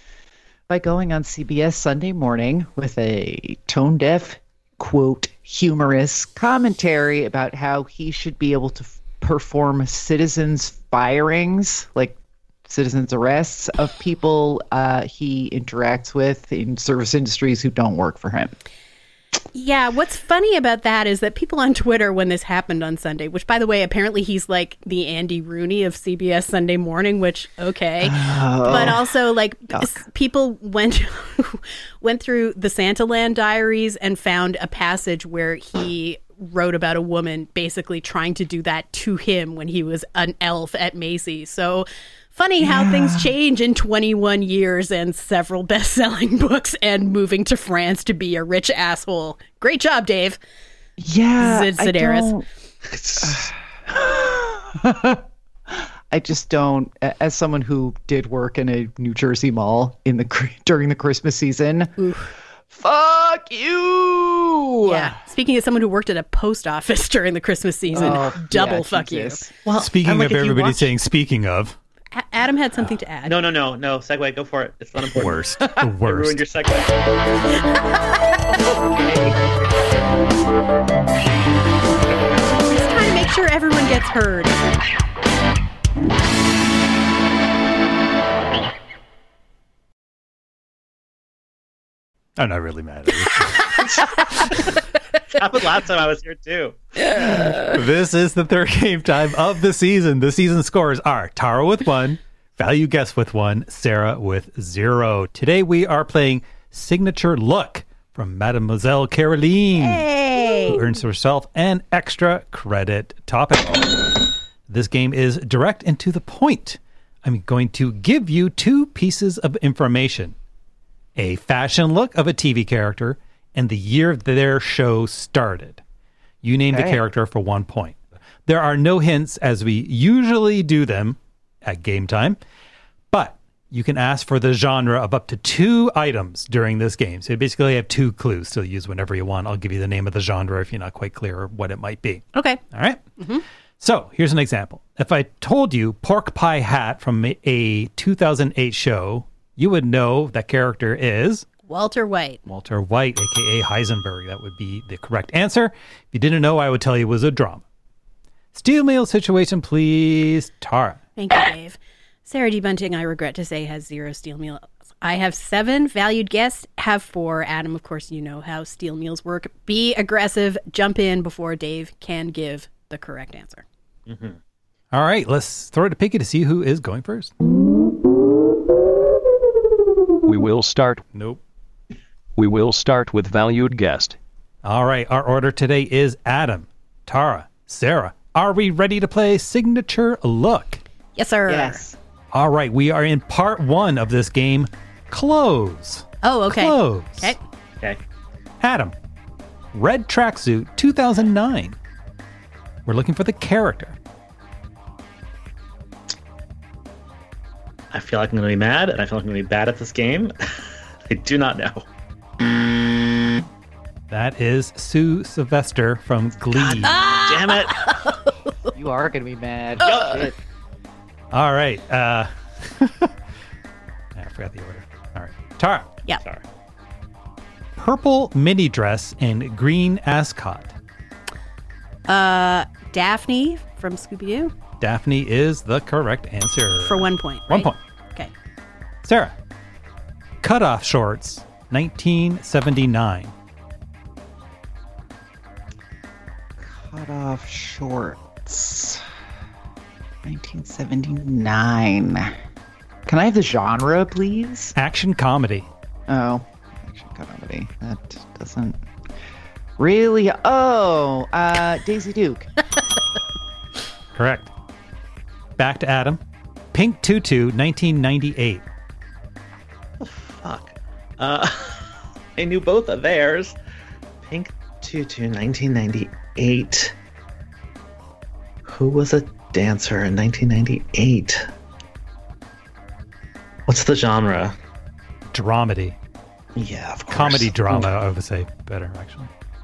by going on C B S Sunday Morning with a tone-deaf, quote, humorous commentary about how he should be able to f- perform citizens' firings, like citizens' arrests of people uh, he interacts with in service industries who don't work for him. Yeah, what's funny about that is that people on Twitter, when this happened on Sunday, which, by the way, apparently he's like the Andy Rooney of C B S Sunday Morning, which, okay. Oh. But also, like, Yuck. s- people went went through the Santaland diaries and found a passage where he wrote about a woman basically trying to do that to him when he was an elf at Macy's. So funny how Yeah. things change in twenty-one years and several best-selling books and moving to France to be a rich asshole. Great job, Dave. Yeah, Zid I Sedaris. don't- I just don't. a- As someone who did work in a New Jersey mall in the cr- during the Christmas season, fuck you. Yeah. Speaking of someone who worked at a post office during the Christmas season, Oh, double yeah, fuck Jesus. you. Well, Speaking and, like, of if you everybody watch- saying speaking of, A- Adam had something to add. No, no, no, no. Segue. Go for it. It's not important. worst, the I worst. ruined your segue. Just trying to make sure everyone gets heard. I'm not really mad at you. Happened last time I was here too. This is the third game time of the season. The season scores are Tara with one, Value Guess with one, Sarah with zero. Today we are playing Signature Look from Mademoiselle Caroline. Hey. Yay! Who earns herself an extra credit topic. This game is direct and to the point. I'm going to give you two pieces of information. A fashion look of a T V character and the year their show started. You name Okay. the character for one point. There are no hints as we usually do them at game time, but you can ask for the genre of up to two items during this game. So you basically have two clues to use whenever you want. I'll give you the name of the genre if you're not quite clear what it might be. Okay. All right? So here's an example. If I told you pork pie hat from a two thousand eight show, you would know that character is Walter White. Walter White, a k a. Heisenberg. That would be the correct answer. If you didn't know, I would tell you it was a drama. Steel meal situation, please, Tara. Thank you, Dave. Sarah D. Bunting, I regret to say, has zero steel meals. I have seven. Valued guests have four. Adam, of course, you know how steel meals work. Be aggressive. Jump in before Dave can give the correct answer. Mm-hmm. All right, let's throw it to Pinky to see who is going first. We will start. Nope. We will start with valued guest. All right, our order today is Adam, Tara, Sarah. Are we ready to play Signature Look? Yes, sir. Yes. All right, we are in part one of this game, Clothes. Oh, okay. Clothes. Okay. Okay. Adam, red tracksuit, two thousand nine. We're looking for the character. I feel like I'm going to be mad, and I feel like I'm going to be bad at this game. I do not know. That is Sue Sylvester from Glee. Damn it. You are going to be mad. Yup. All right. Uh, I forgot the order. All right. Tara. Yeah. Sorry. Purple mini dress and green ascot. Uh, Daphne from Scooby-Doo Daphne is the correct answer. for one point. One right? point. Okay. Sarah. Cutoff shorts, nineteen seventy-nine. Cut off shorts. nineteen seventy-nine. Can I have the genre, please? Action comedy. Oh, action comedy. That doesn't really. Oh, uh, Daisy Duke. Correct. Back to Adam. Pink Tutu, nineteen ninety-eight. Fuck. Uh, I knew both of theirs. Pink Tutu, nineteen ninety-eight. Who was a dancer in nineteen ninety-eight? What's the genre? Dramedy. Yeah, of course. Comedy drama, I would say better, actually.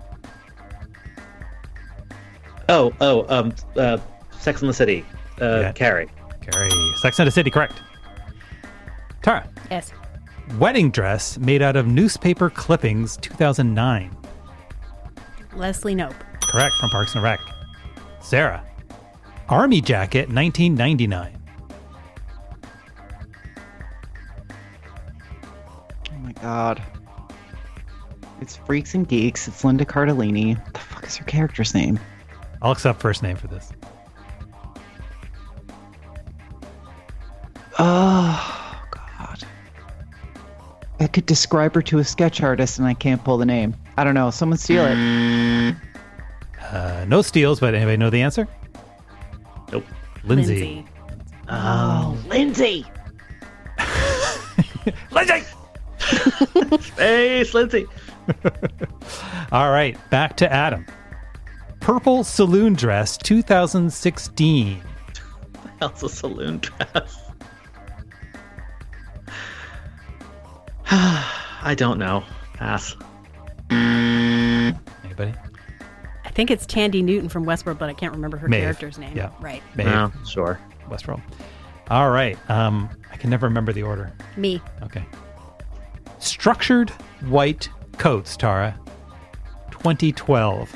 Oh, oh, um, uh, Sex and the City. Uh, Yeah. Carrie. Carrie. Sex and the City, correct. Tara. Yes. Wedding dress made out of newspaper clippings, two thousand nine. Leslie Knope. Correct, from Parks and Rec. Sarah. Army jacket, nineteen ninety-nine. Oh my god. It's Freaks and Geeks. It's Linda Cardellini. What the fuck is her character's name? I'll accept first name for this. Oh, God. I could describe her to a sketch artist and I can't pull the name. I don't know. Someone steal it. Uh, no steals, but anybody know the answer? Nope. Lindsay. Oh, Lindsay. Lindsay! Space Lindsay. All right, back to Adam. Purple saloon dress, two thousand sixteen. What the hell's a saloon dress? I don't know. Pass. Anybody? I think it's Tandy Newton from Westworld, but I can't remember her Maeve. character's name. Yeah. Right. Maeve. Oh, sure. Westworld. All right. Um, I can never remember the order. Me. Okay. Structured white coats, Tara. twenty twelve.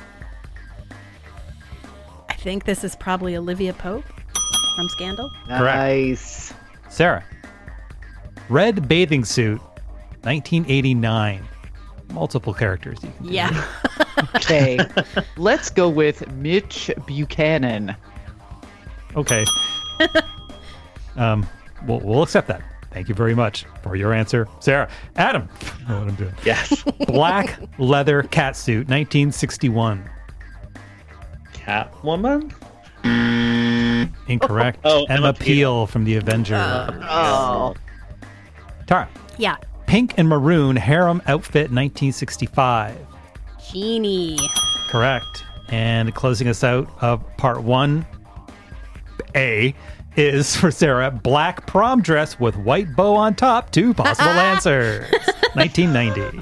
I think this is probably Olivia Pope from Scandal. Nice. Sarah. Red bathing suit, nineteen eighty-nine. Multiple characters. You can do. Yeah. Okay. Let's go with Mitch Buchanan. Okay. um, we'll, we'll accept that. Thank you very much for your answer, Sarah. Adam. I know what I'm doing. Yes. Black leather catsuit, nineteen sixty-one. Catwoman? Incorrect. Oh, Emma Emma Peel Peel. from The Avengers. Oh. Tara. Yeah. Pink and maroon harem outfit, nineteen sixty-five. Genie. Correct. And closing us out of part one, A, is for Sarah, black prom dress with white bow on top. Two possible answers. nineteen ninety.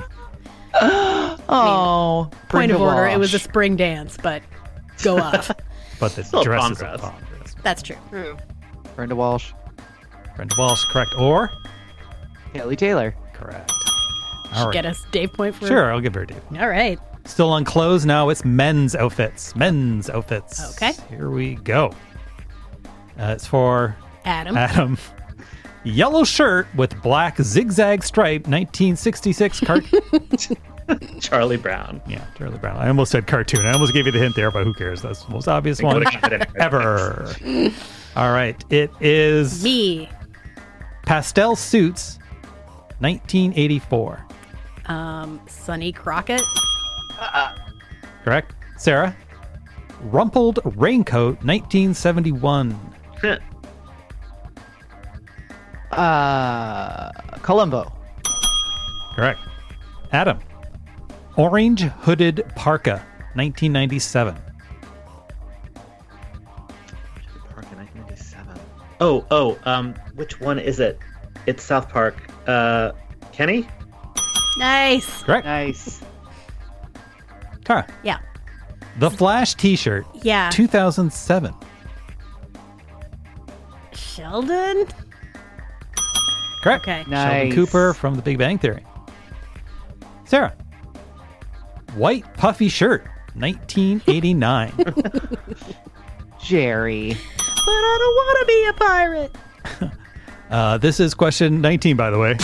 Oh. Point of Brenda order. It Walsh. was a spring dance, but go off. But the Still a dress prom is a dress. prom dress. That's true. Brenda Walsh. Brenda Walsh, correct. Or? Kelly Taylor. Correct. Should All right. get us Dave point for Sure, I'll give her a Dave. All right. Still on clothes now. It's men's outfits. Men's outfits. Okay. Here we go. Uh, it's for Adam. Adam. Yellow shirt with black zigzag stripe, nineteen sixty-six cart. Charlie Brown. Yeah, Charlie Brown. I almost said cartoon. I almost gave you the hint there, but who cares? That's the most obvious I one would've got it anyway. ever. All right. It is Me. Pastel Suits, nineteen eighty-four. Um, Sonny Crockett. Correct. Sarah. Rumpled Raincoat, nineteen seventy-one. Uh, Columbo. Correct. Adam. Orange Hooded Parka, nineteen ninety-seven. Park in nineteen ninety-seven. Oh, oh, um, which one is it? It's South Park. Uh, Kenny? Nice. Correct. Nice. Tara. Yeah. The Flash T-shirt, Yeah. two thousand seven. Sheldon. Correct. Okay. Sheldon Nice. Cooper from The Big Bang Theory. Sarah. White puffy shirt, nineteen eighty-nine. Jerry. But I don't want to be a pirate. uh, this is question nineteen, by the way.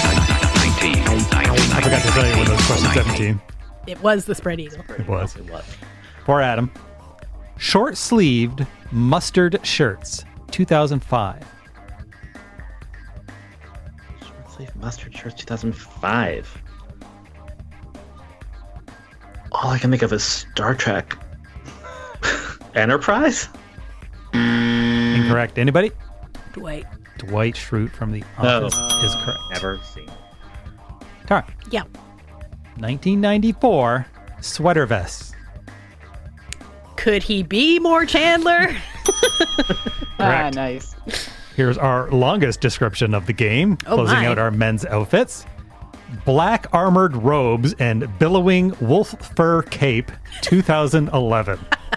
I forgot to tell you when it was question seventeen. It was the spread eagle. It was. For Adam. Short-sleeved mustard shirts, two thousand five. Short sleeve mustard shirt, two thousand five. All I can think of is Star Trek. Enterprise? Incorrect. Anybody? Dwight. Dwight Schrute from The No. Office is correct. Never seen. Tara. Yeah. nineteen ninety-four sweater vests. Could he be more Chandler? Ah, Correct. nice. Here's our longest description of the game, Oh, closing my. out our men's outfits. Black armored robes and billowing wolf fur cape, two thousand eleven.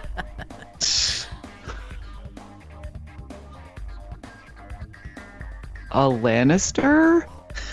A Lannister?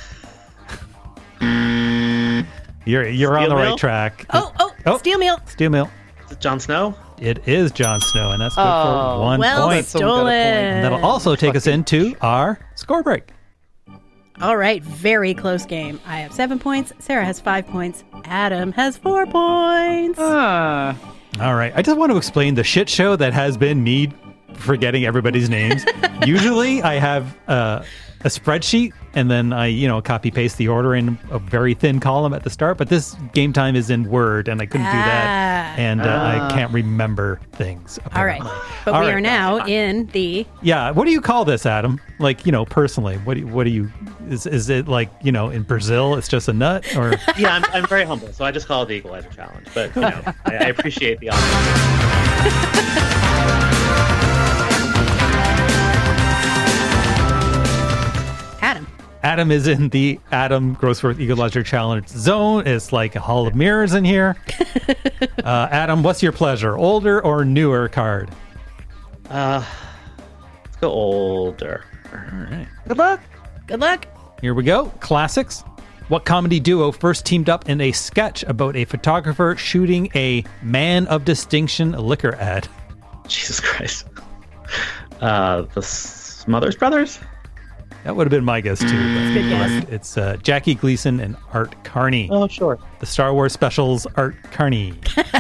You're you're on Steel the right Mill? track. Oh, oh, Oh. Steel Meal. Steel Mill. Is it Jon Snow? It is Jon Snow, and that's good Oh, for one well point. stolen. And that'll also take us into our score break. All right, very close game. I have seven points. Sarah has five points. Adam has four points. Uh, All right. I just want to explain the shit show that has been me forgetting everybody's names. Usually I have uh, a spreadsheet and then I, you know, copy paste the order in a very thin column at the start. But this game time is in Word and I couldn't do that. And uh, Ah. I can't remember things. All right, Apparently. but All we right. are now in the Yeah. What do you call this, Adam? Like, you know, personally, what do you, what do you, is, is it like, you know, in Brazil, it's just a nut or? Yeah, I'm, I'm very humble, so I just call it the Equalizer Challenge. But, you know, I, I appreciate the honor. Adam. Adam is in the Adam Grossworth Equalizer Challenge zone. It's like a hall of mirrors in here. uh, Adam, what's your pleasure? Older or newer card? Uh, let's go older. All right. good luck. Good luck. Here we go. Classics. What comedy duo first teamed up in a sketch about a photographer shooting a man of distinction liquor ad? Jesus Christ. Uh, the Smothers Brothers? That would have been my guess too. But Good guess. correct. It's uh, Jackie Gleason and Art Carney. Oh, sure. The Star Wars specials, Art Carney.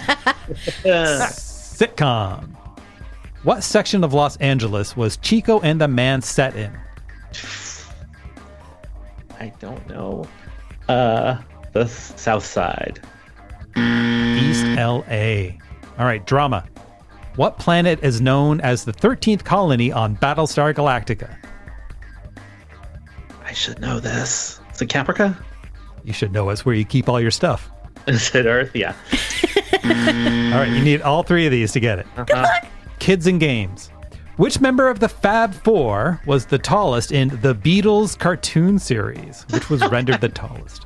Sitcom. What section of Los Angeles was Chico and the Man set in? I don't know. Uh, the South Side. East L A. All right, drama. What planet is known as the thirteenth colony on Battlestar Galactica? I should know this. Is it Caprica? You should know it's where you keep all your stuff. Is it Earth? Yeah. All right, you need all three of these to get it. Uh-huh. Good luck. Kids and games. Which member of the Fab Four was the tallest in the Beatles cartoon series? Which was rendered the tallest?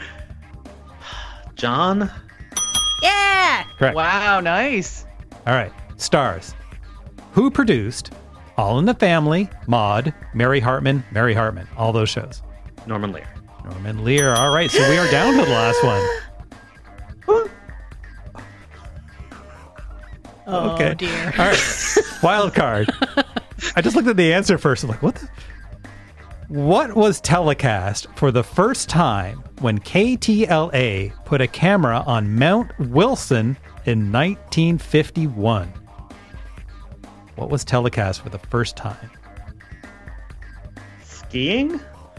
John? Yeah! Correct. Wow, nice. All right, stars. Who produced All in the Family, Maude, Mary Hartman, Mary Hartman, all those shows? Norman Lear. Norman Lear. All right, so we are down to the last one. Oh, okay. dear. All right, wild card. I just looked at the answer first. I'm like, what the? What was telecast for the first time when K T L A put a camera on Mount Wilson in nineteen fifty-one? What was telecast for the first time? Skiing?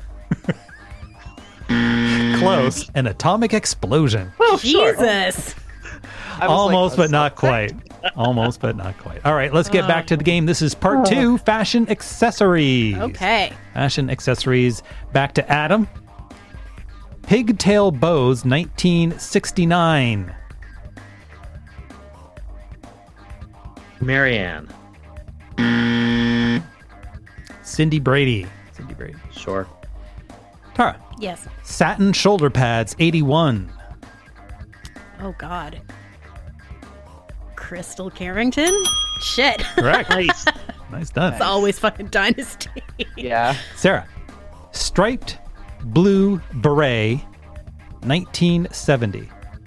Close. An atomic explosion. Oh, Jesus. Almost, like, but not quite. Almost, but not quite. All right, let's get back to the game. This is part two, fashion accessories. Okay. Fashion accessories. Back to Adam. Pigtail bows, nineteen sixty-nine. Marianne. Cindy Brady. Cindy Brady. Sure. Tara. Yes. Satin shoulder pads, eighty-one. Oh, God. Crystal Carrington? Shit. Correct. Nice. Nice done. It's always fucking Dynasty. Yeah. Sarah. Striped blue beret, nineteen seventy.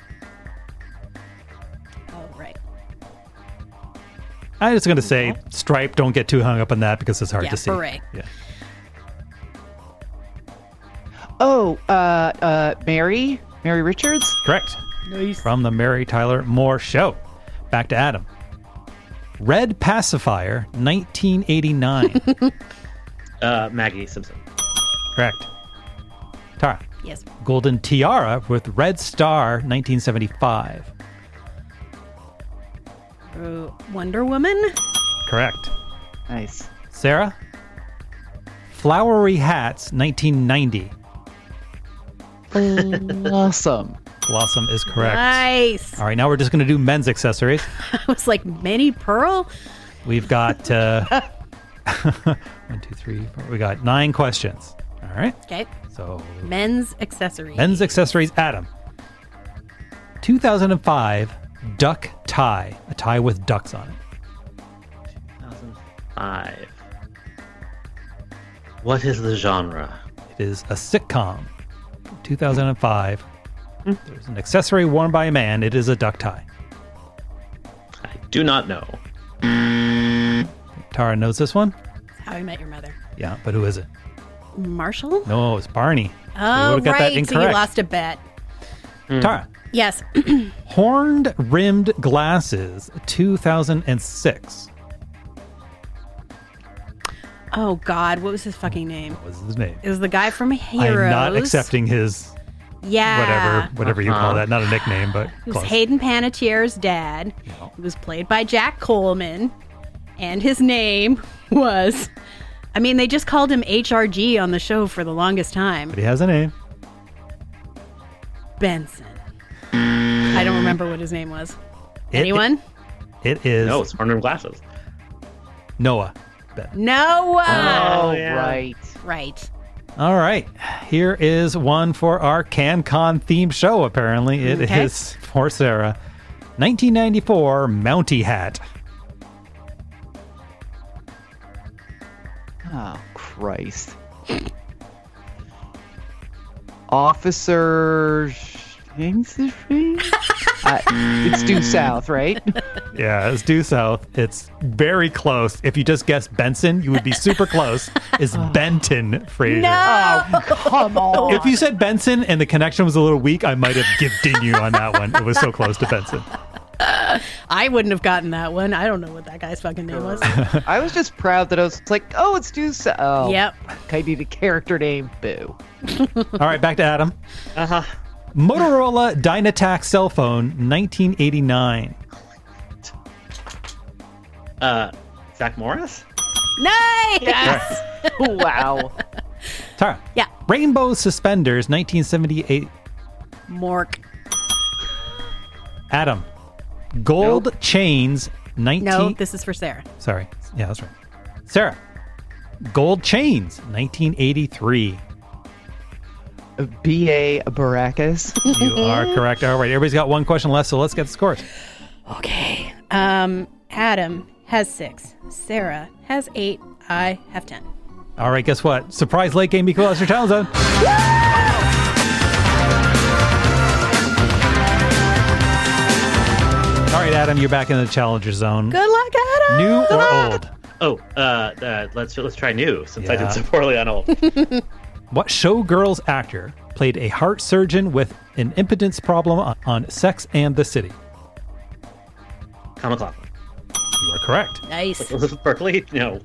Oh, right. I'm just going to say stripe. Don't get too hung up on that because it's hard Yeah, to see. beret. Yeah. Oh, uh, uh, Mary? Mary Richards? Correct. Nice. From the Mary Tyler Moore Show. Back to Adam. Red pacifier, nineteen eighty-nine. uh, Maggie Simpson. Correct. Tara. Yes. Golden tiara with red star, nineteen seventy-five. Uh, Wonder Woman? Correct. Nice. Sarah. Flowery hats, nineteen ninety. Awesome. Blossom is correct. Nice. All right, now we're just going to do men's accessories. I was like, Manny Pearl? We've got uh, one, two, three, four. We got nine questions. All right. Okay. So Men's accessories. men's accessories. Adam. two thousand five duck tie, a tie with ducks on it. two thousand five. What is the genre? It is a sitcom. two thousand five. There's an accessory worn by a man. It is a duck tie. I do not know. Tara knows this one? How I Met Your Mother. Yeah, but who is it? Marshall? No, it's Barney. Oh, would've got that right. So you incorrect. lost a bet. Tara. Yes. Horned rimmed glasses, two thousand six. Oh, God. What was his fucking name? What was his name? It was the guy from Heroes. I'm not accepting his Yeah. whatever, whatever you call that. Not a nickname, but It was close. Hayden Panettiere's dad. He was played by Jack Coleman. And his name was... I mean, they just called him H R G on the show for the longest time. But he has a name. Benson. I don't remember what his name was. It- Anyone? It is No, it's horned rimmed glasses. Noah. Noah! Oh, yeah. right. Right. All right. Here is one for our CanCon themed show, apparently. It Okay. is for Sarah. nineteen ninety-four Mountie hat. Oh, Christ. Officer Kingsbury? uh, it's due south, right? Yeah, it's due south. It's very close. If you just guessed Benson, you would be super close. It's Benton Fraser. No! Oh, come on. If you said Benson and the connection was a little weak, I might have given you on that one. It was so close to Benson. I wouldn't have gotten that one. I don't know what that guy's fucking name was. I was just proud that I was like, oh, it's Deuce. Oh, Yep. I need a character name. Boo. All right, back to Adam. Uh-huh. Motorola Dynatac cell phone, nineteen eighty-nine. Uh, Zach Morris? Nice! Yes! Wow. Tara. Yeah. Rainbow Suspenders, nineteen seventy-eight. Mork. Adam. Gold Chains, nineteen... No, this is for Sarah. Sorry. Yeah, that's right. Sarah. Gold Chains, nineteen eighty-three. B A Baracus. You are correct. All right, everybody's got one question left, so let's get the scores. Okay. Um, Adam has six. Sarah has eight. I have ten. All right, guess what? Surprise late game equalizer challenge zone. All right, Adam, you're back in the challenger zone. Good luck, Adam. New or old? Oh, uh, uh, let's let's try new since I Yeah. did so poorly on old. What Showgirls actor played a heart surgeon with an impotence problem on, on Sex and the City? Kyle MacLachlan. You are correct. Nice. Elizabeth Berkley? No.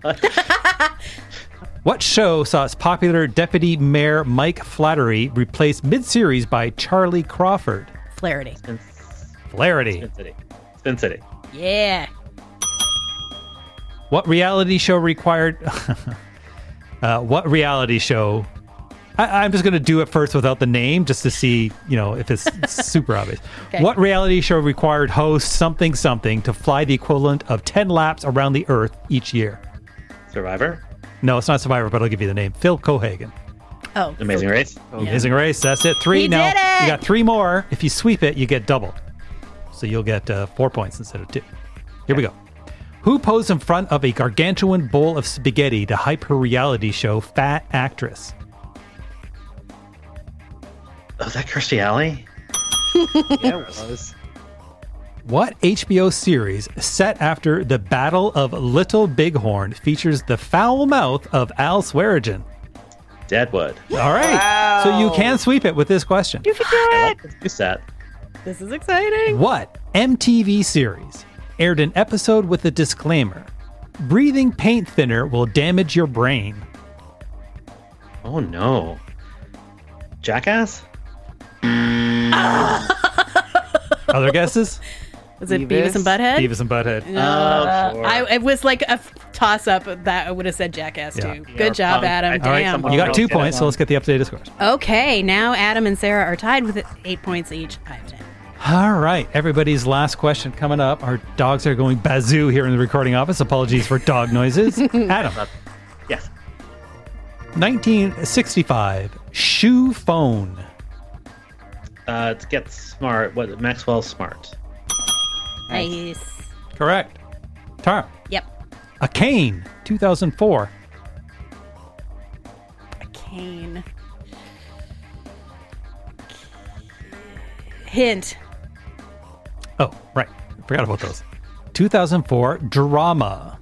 What show saw its popular Deputy Mayor Mike Flattery replaced mid-series by Charlie Crawford? Flaherty. Flaherty. Spin City. Spin City. Yeah. What reality show required... uh, what reality show... I, I'm just going to do it first without the name, just to see, you know, if it's super obvious. Okay. What reality show required host something something to fly the equivalent of ten laps around the Earth each year? Survivor? No, it's not Survivor, but I'll give you the name. Phil Cohagen. Oh. Amazing Race? Amazing Race. That's it. Three. He now did it! you got three more. If you sweep it, you get double. So you'll get uh, four points instead of two. Here we go. Who posed in front of a gargantuan bowl of spaghetti to hype her reality show Fat Actress? Oh, is that Kirstie Alley? Yeah, it was. What H B O series set after the Battle of Little Bighorn features the foul mouth of Al Swearingen? Deadwood. All right. Wow. So you can sweep it with this question. You can do I it. like this new set. This is exciting. What M T V series aired an episode with a disclaimer? Breathing paint thinner will damage your brain. Oh, no. Jackass? Other guesses? Was it Beavis and Butthead? Beavis and Butthead. Uh, Oh, sure. I, it was like a toss up that I would have said Jackass Yeah. too. Yeah, Good job, punk. Adam. I- All right, Damn. you got two Get it points, so wrong. let's get the updated scores. Okay, now Adam and Sarah are tied with eight points each. I have ten. All right, everybody's last question coming up. Our dogs are going bazoo here in the recording office. Apologies for dog noises. Adam, Yes. nineteen sixty-five, shoe phone. Uh, to get smart. What? Maxwell Smart. Nice. Correct. Tara, Yep. a cane, two thousand four. A cane. Hint. Oh, right. Forgot about those. two thousand four, drama.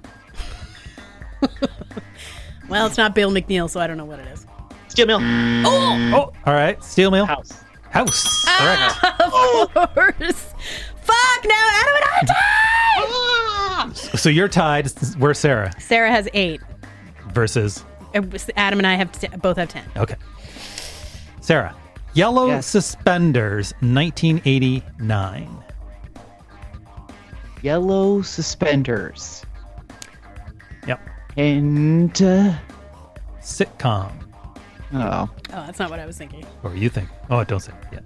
Well, it's not Bill McNeil, so I don't know what it is. Steel Mill. Oh! Oh, all right. Steel mill. House. House. Correct. Of course. Fuck! Now Adam and I are tied! So you're tied. Where's Sarah? Sarah has eight. Versus. Adam and I have t- both have ten. Okay. Sarah. Yellow Yes. Suspenders, nineteen eighty-nine. Yellow Suspenders. Yep. And, uh, Sitcom. oh. Oh, that's not what I was thinking. What were you thinking? Oh, don't say it yet.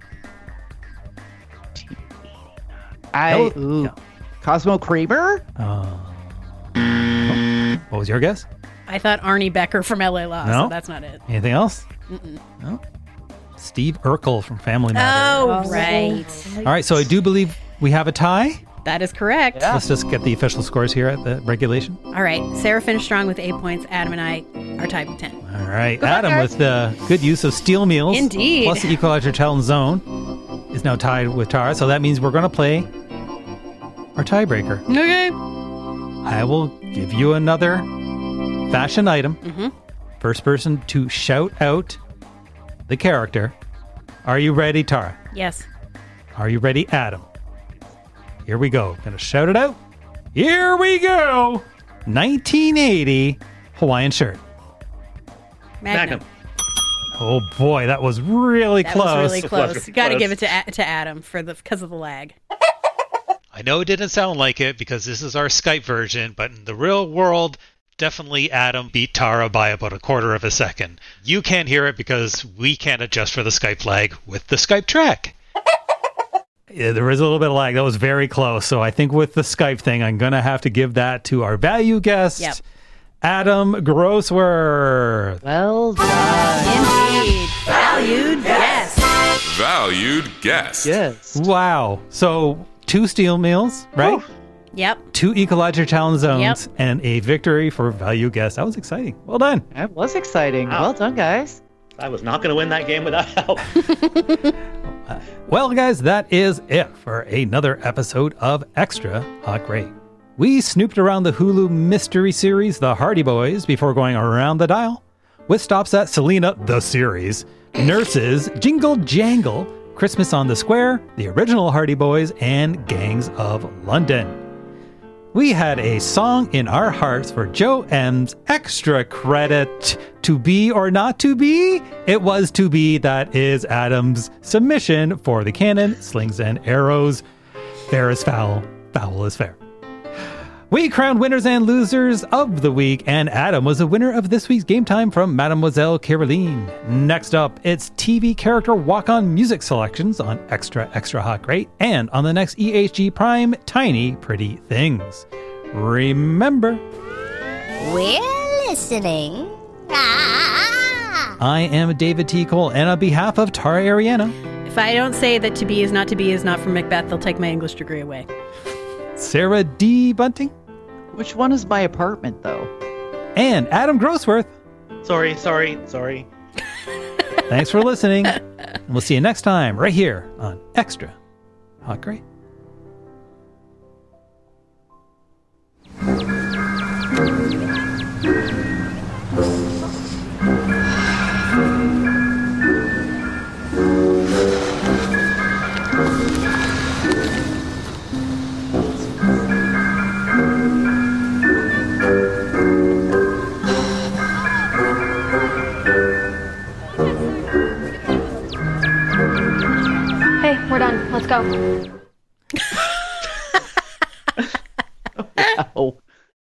I, Yellow- ooh. yeah. Cosmo Kramer? Uh, what was your guess? I thought Arnie Becker from L A Law, No. so that's not it. Anything else? Mm-mm. No. Steve Urkel from Family Matters. Oh, right. All right, so I do believe we have a tie. That is correct. Let's just get the official scores here at the regulation. All right. Sarah finished strong with eight points. Adam and I are tied with ten. All right, Adam with the good use of steel meals. Indeed. Plus the equalizer challenge zone is now tied with Tara. So that means we're going to play our tiebreaker. Okay. I will give you another fashion item. Mm-hmm. First person to shout out the character. Are you ready, Tara? Yes. Are you ready, Adam? Here we go. Gonna shout it out. Here we go. nineteen eighty Hawaiian shirt. Magnum. Oh boy, that was really That close. was really close. You got to give it to A- to Adam for the because of the lag. I know it didn't sound like it because this is our Skype version, but in the real world, definitely Adam beat Tara by about a quarter of a second. You can't hear it because we can't adjust for the Skype lag with the Skype track. Yeah, there was a little bit of lag. That was very close. So I think with the Skype thing, I'm going to have to give that to our value guest, Yep. Adam Grossworth. Well done. Indeed. Valued guest. Valued guest. Yes. Wow. So two steel meals, right? Yep. Two Ecological Challenge zones Yep. and a victory for value guest. That was exciting. Well done. That was exciting. Wow. Well done, guys. I was not going to win that game without help. Well, guys, that is it for another episode of Extra Hot Great. We snooped around the Hulu mystery series, The Hardy Boys, before going around the dial, with stops at Selena, the series, Nurses, Jingle Jangle, Christmas on the Square, the original Hardy Boys, and Gangs of London. We had a song in our hearts for Joe M's extra credit. To be or not to be? It was to be. That is Adam's submission for the canon, Slings and Arrows. Fair is foul, foul is fair. We crowned winners and losers of the week, and Adam was the winner of this week's Game Time from Mademoiselle Caroline. Next up, it's T V character walk-on music selections on Extra Extra Hot Great, and on the next E H G Prime, Tiny Pretty Things. Remember, We're listening. Ah! I am David T. Cole, and on behalf of Tara Ariana, If I don't say that to be is not to be is not from Macbeth, they'll take my English degree away. Sarah D. Bunting, Which one is my apartment, though? and Adam Grossworth. Sorry, sorry, sorry. Thanks for listening. And we'll see you next time right here on Extra Hot Great. Hey, we're done. Let's go.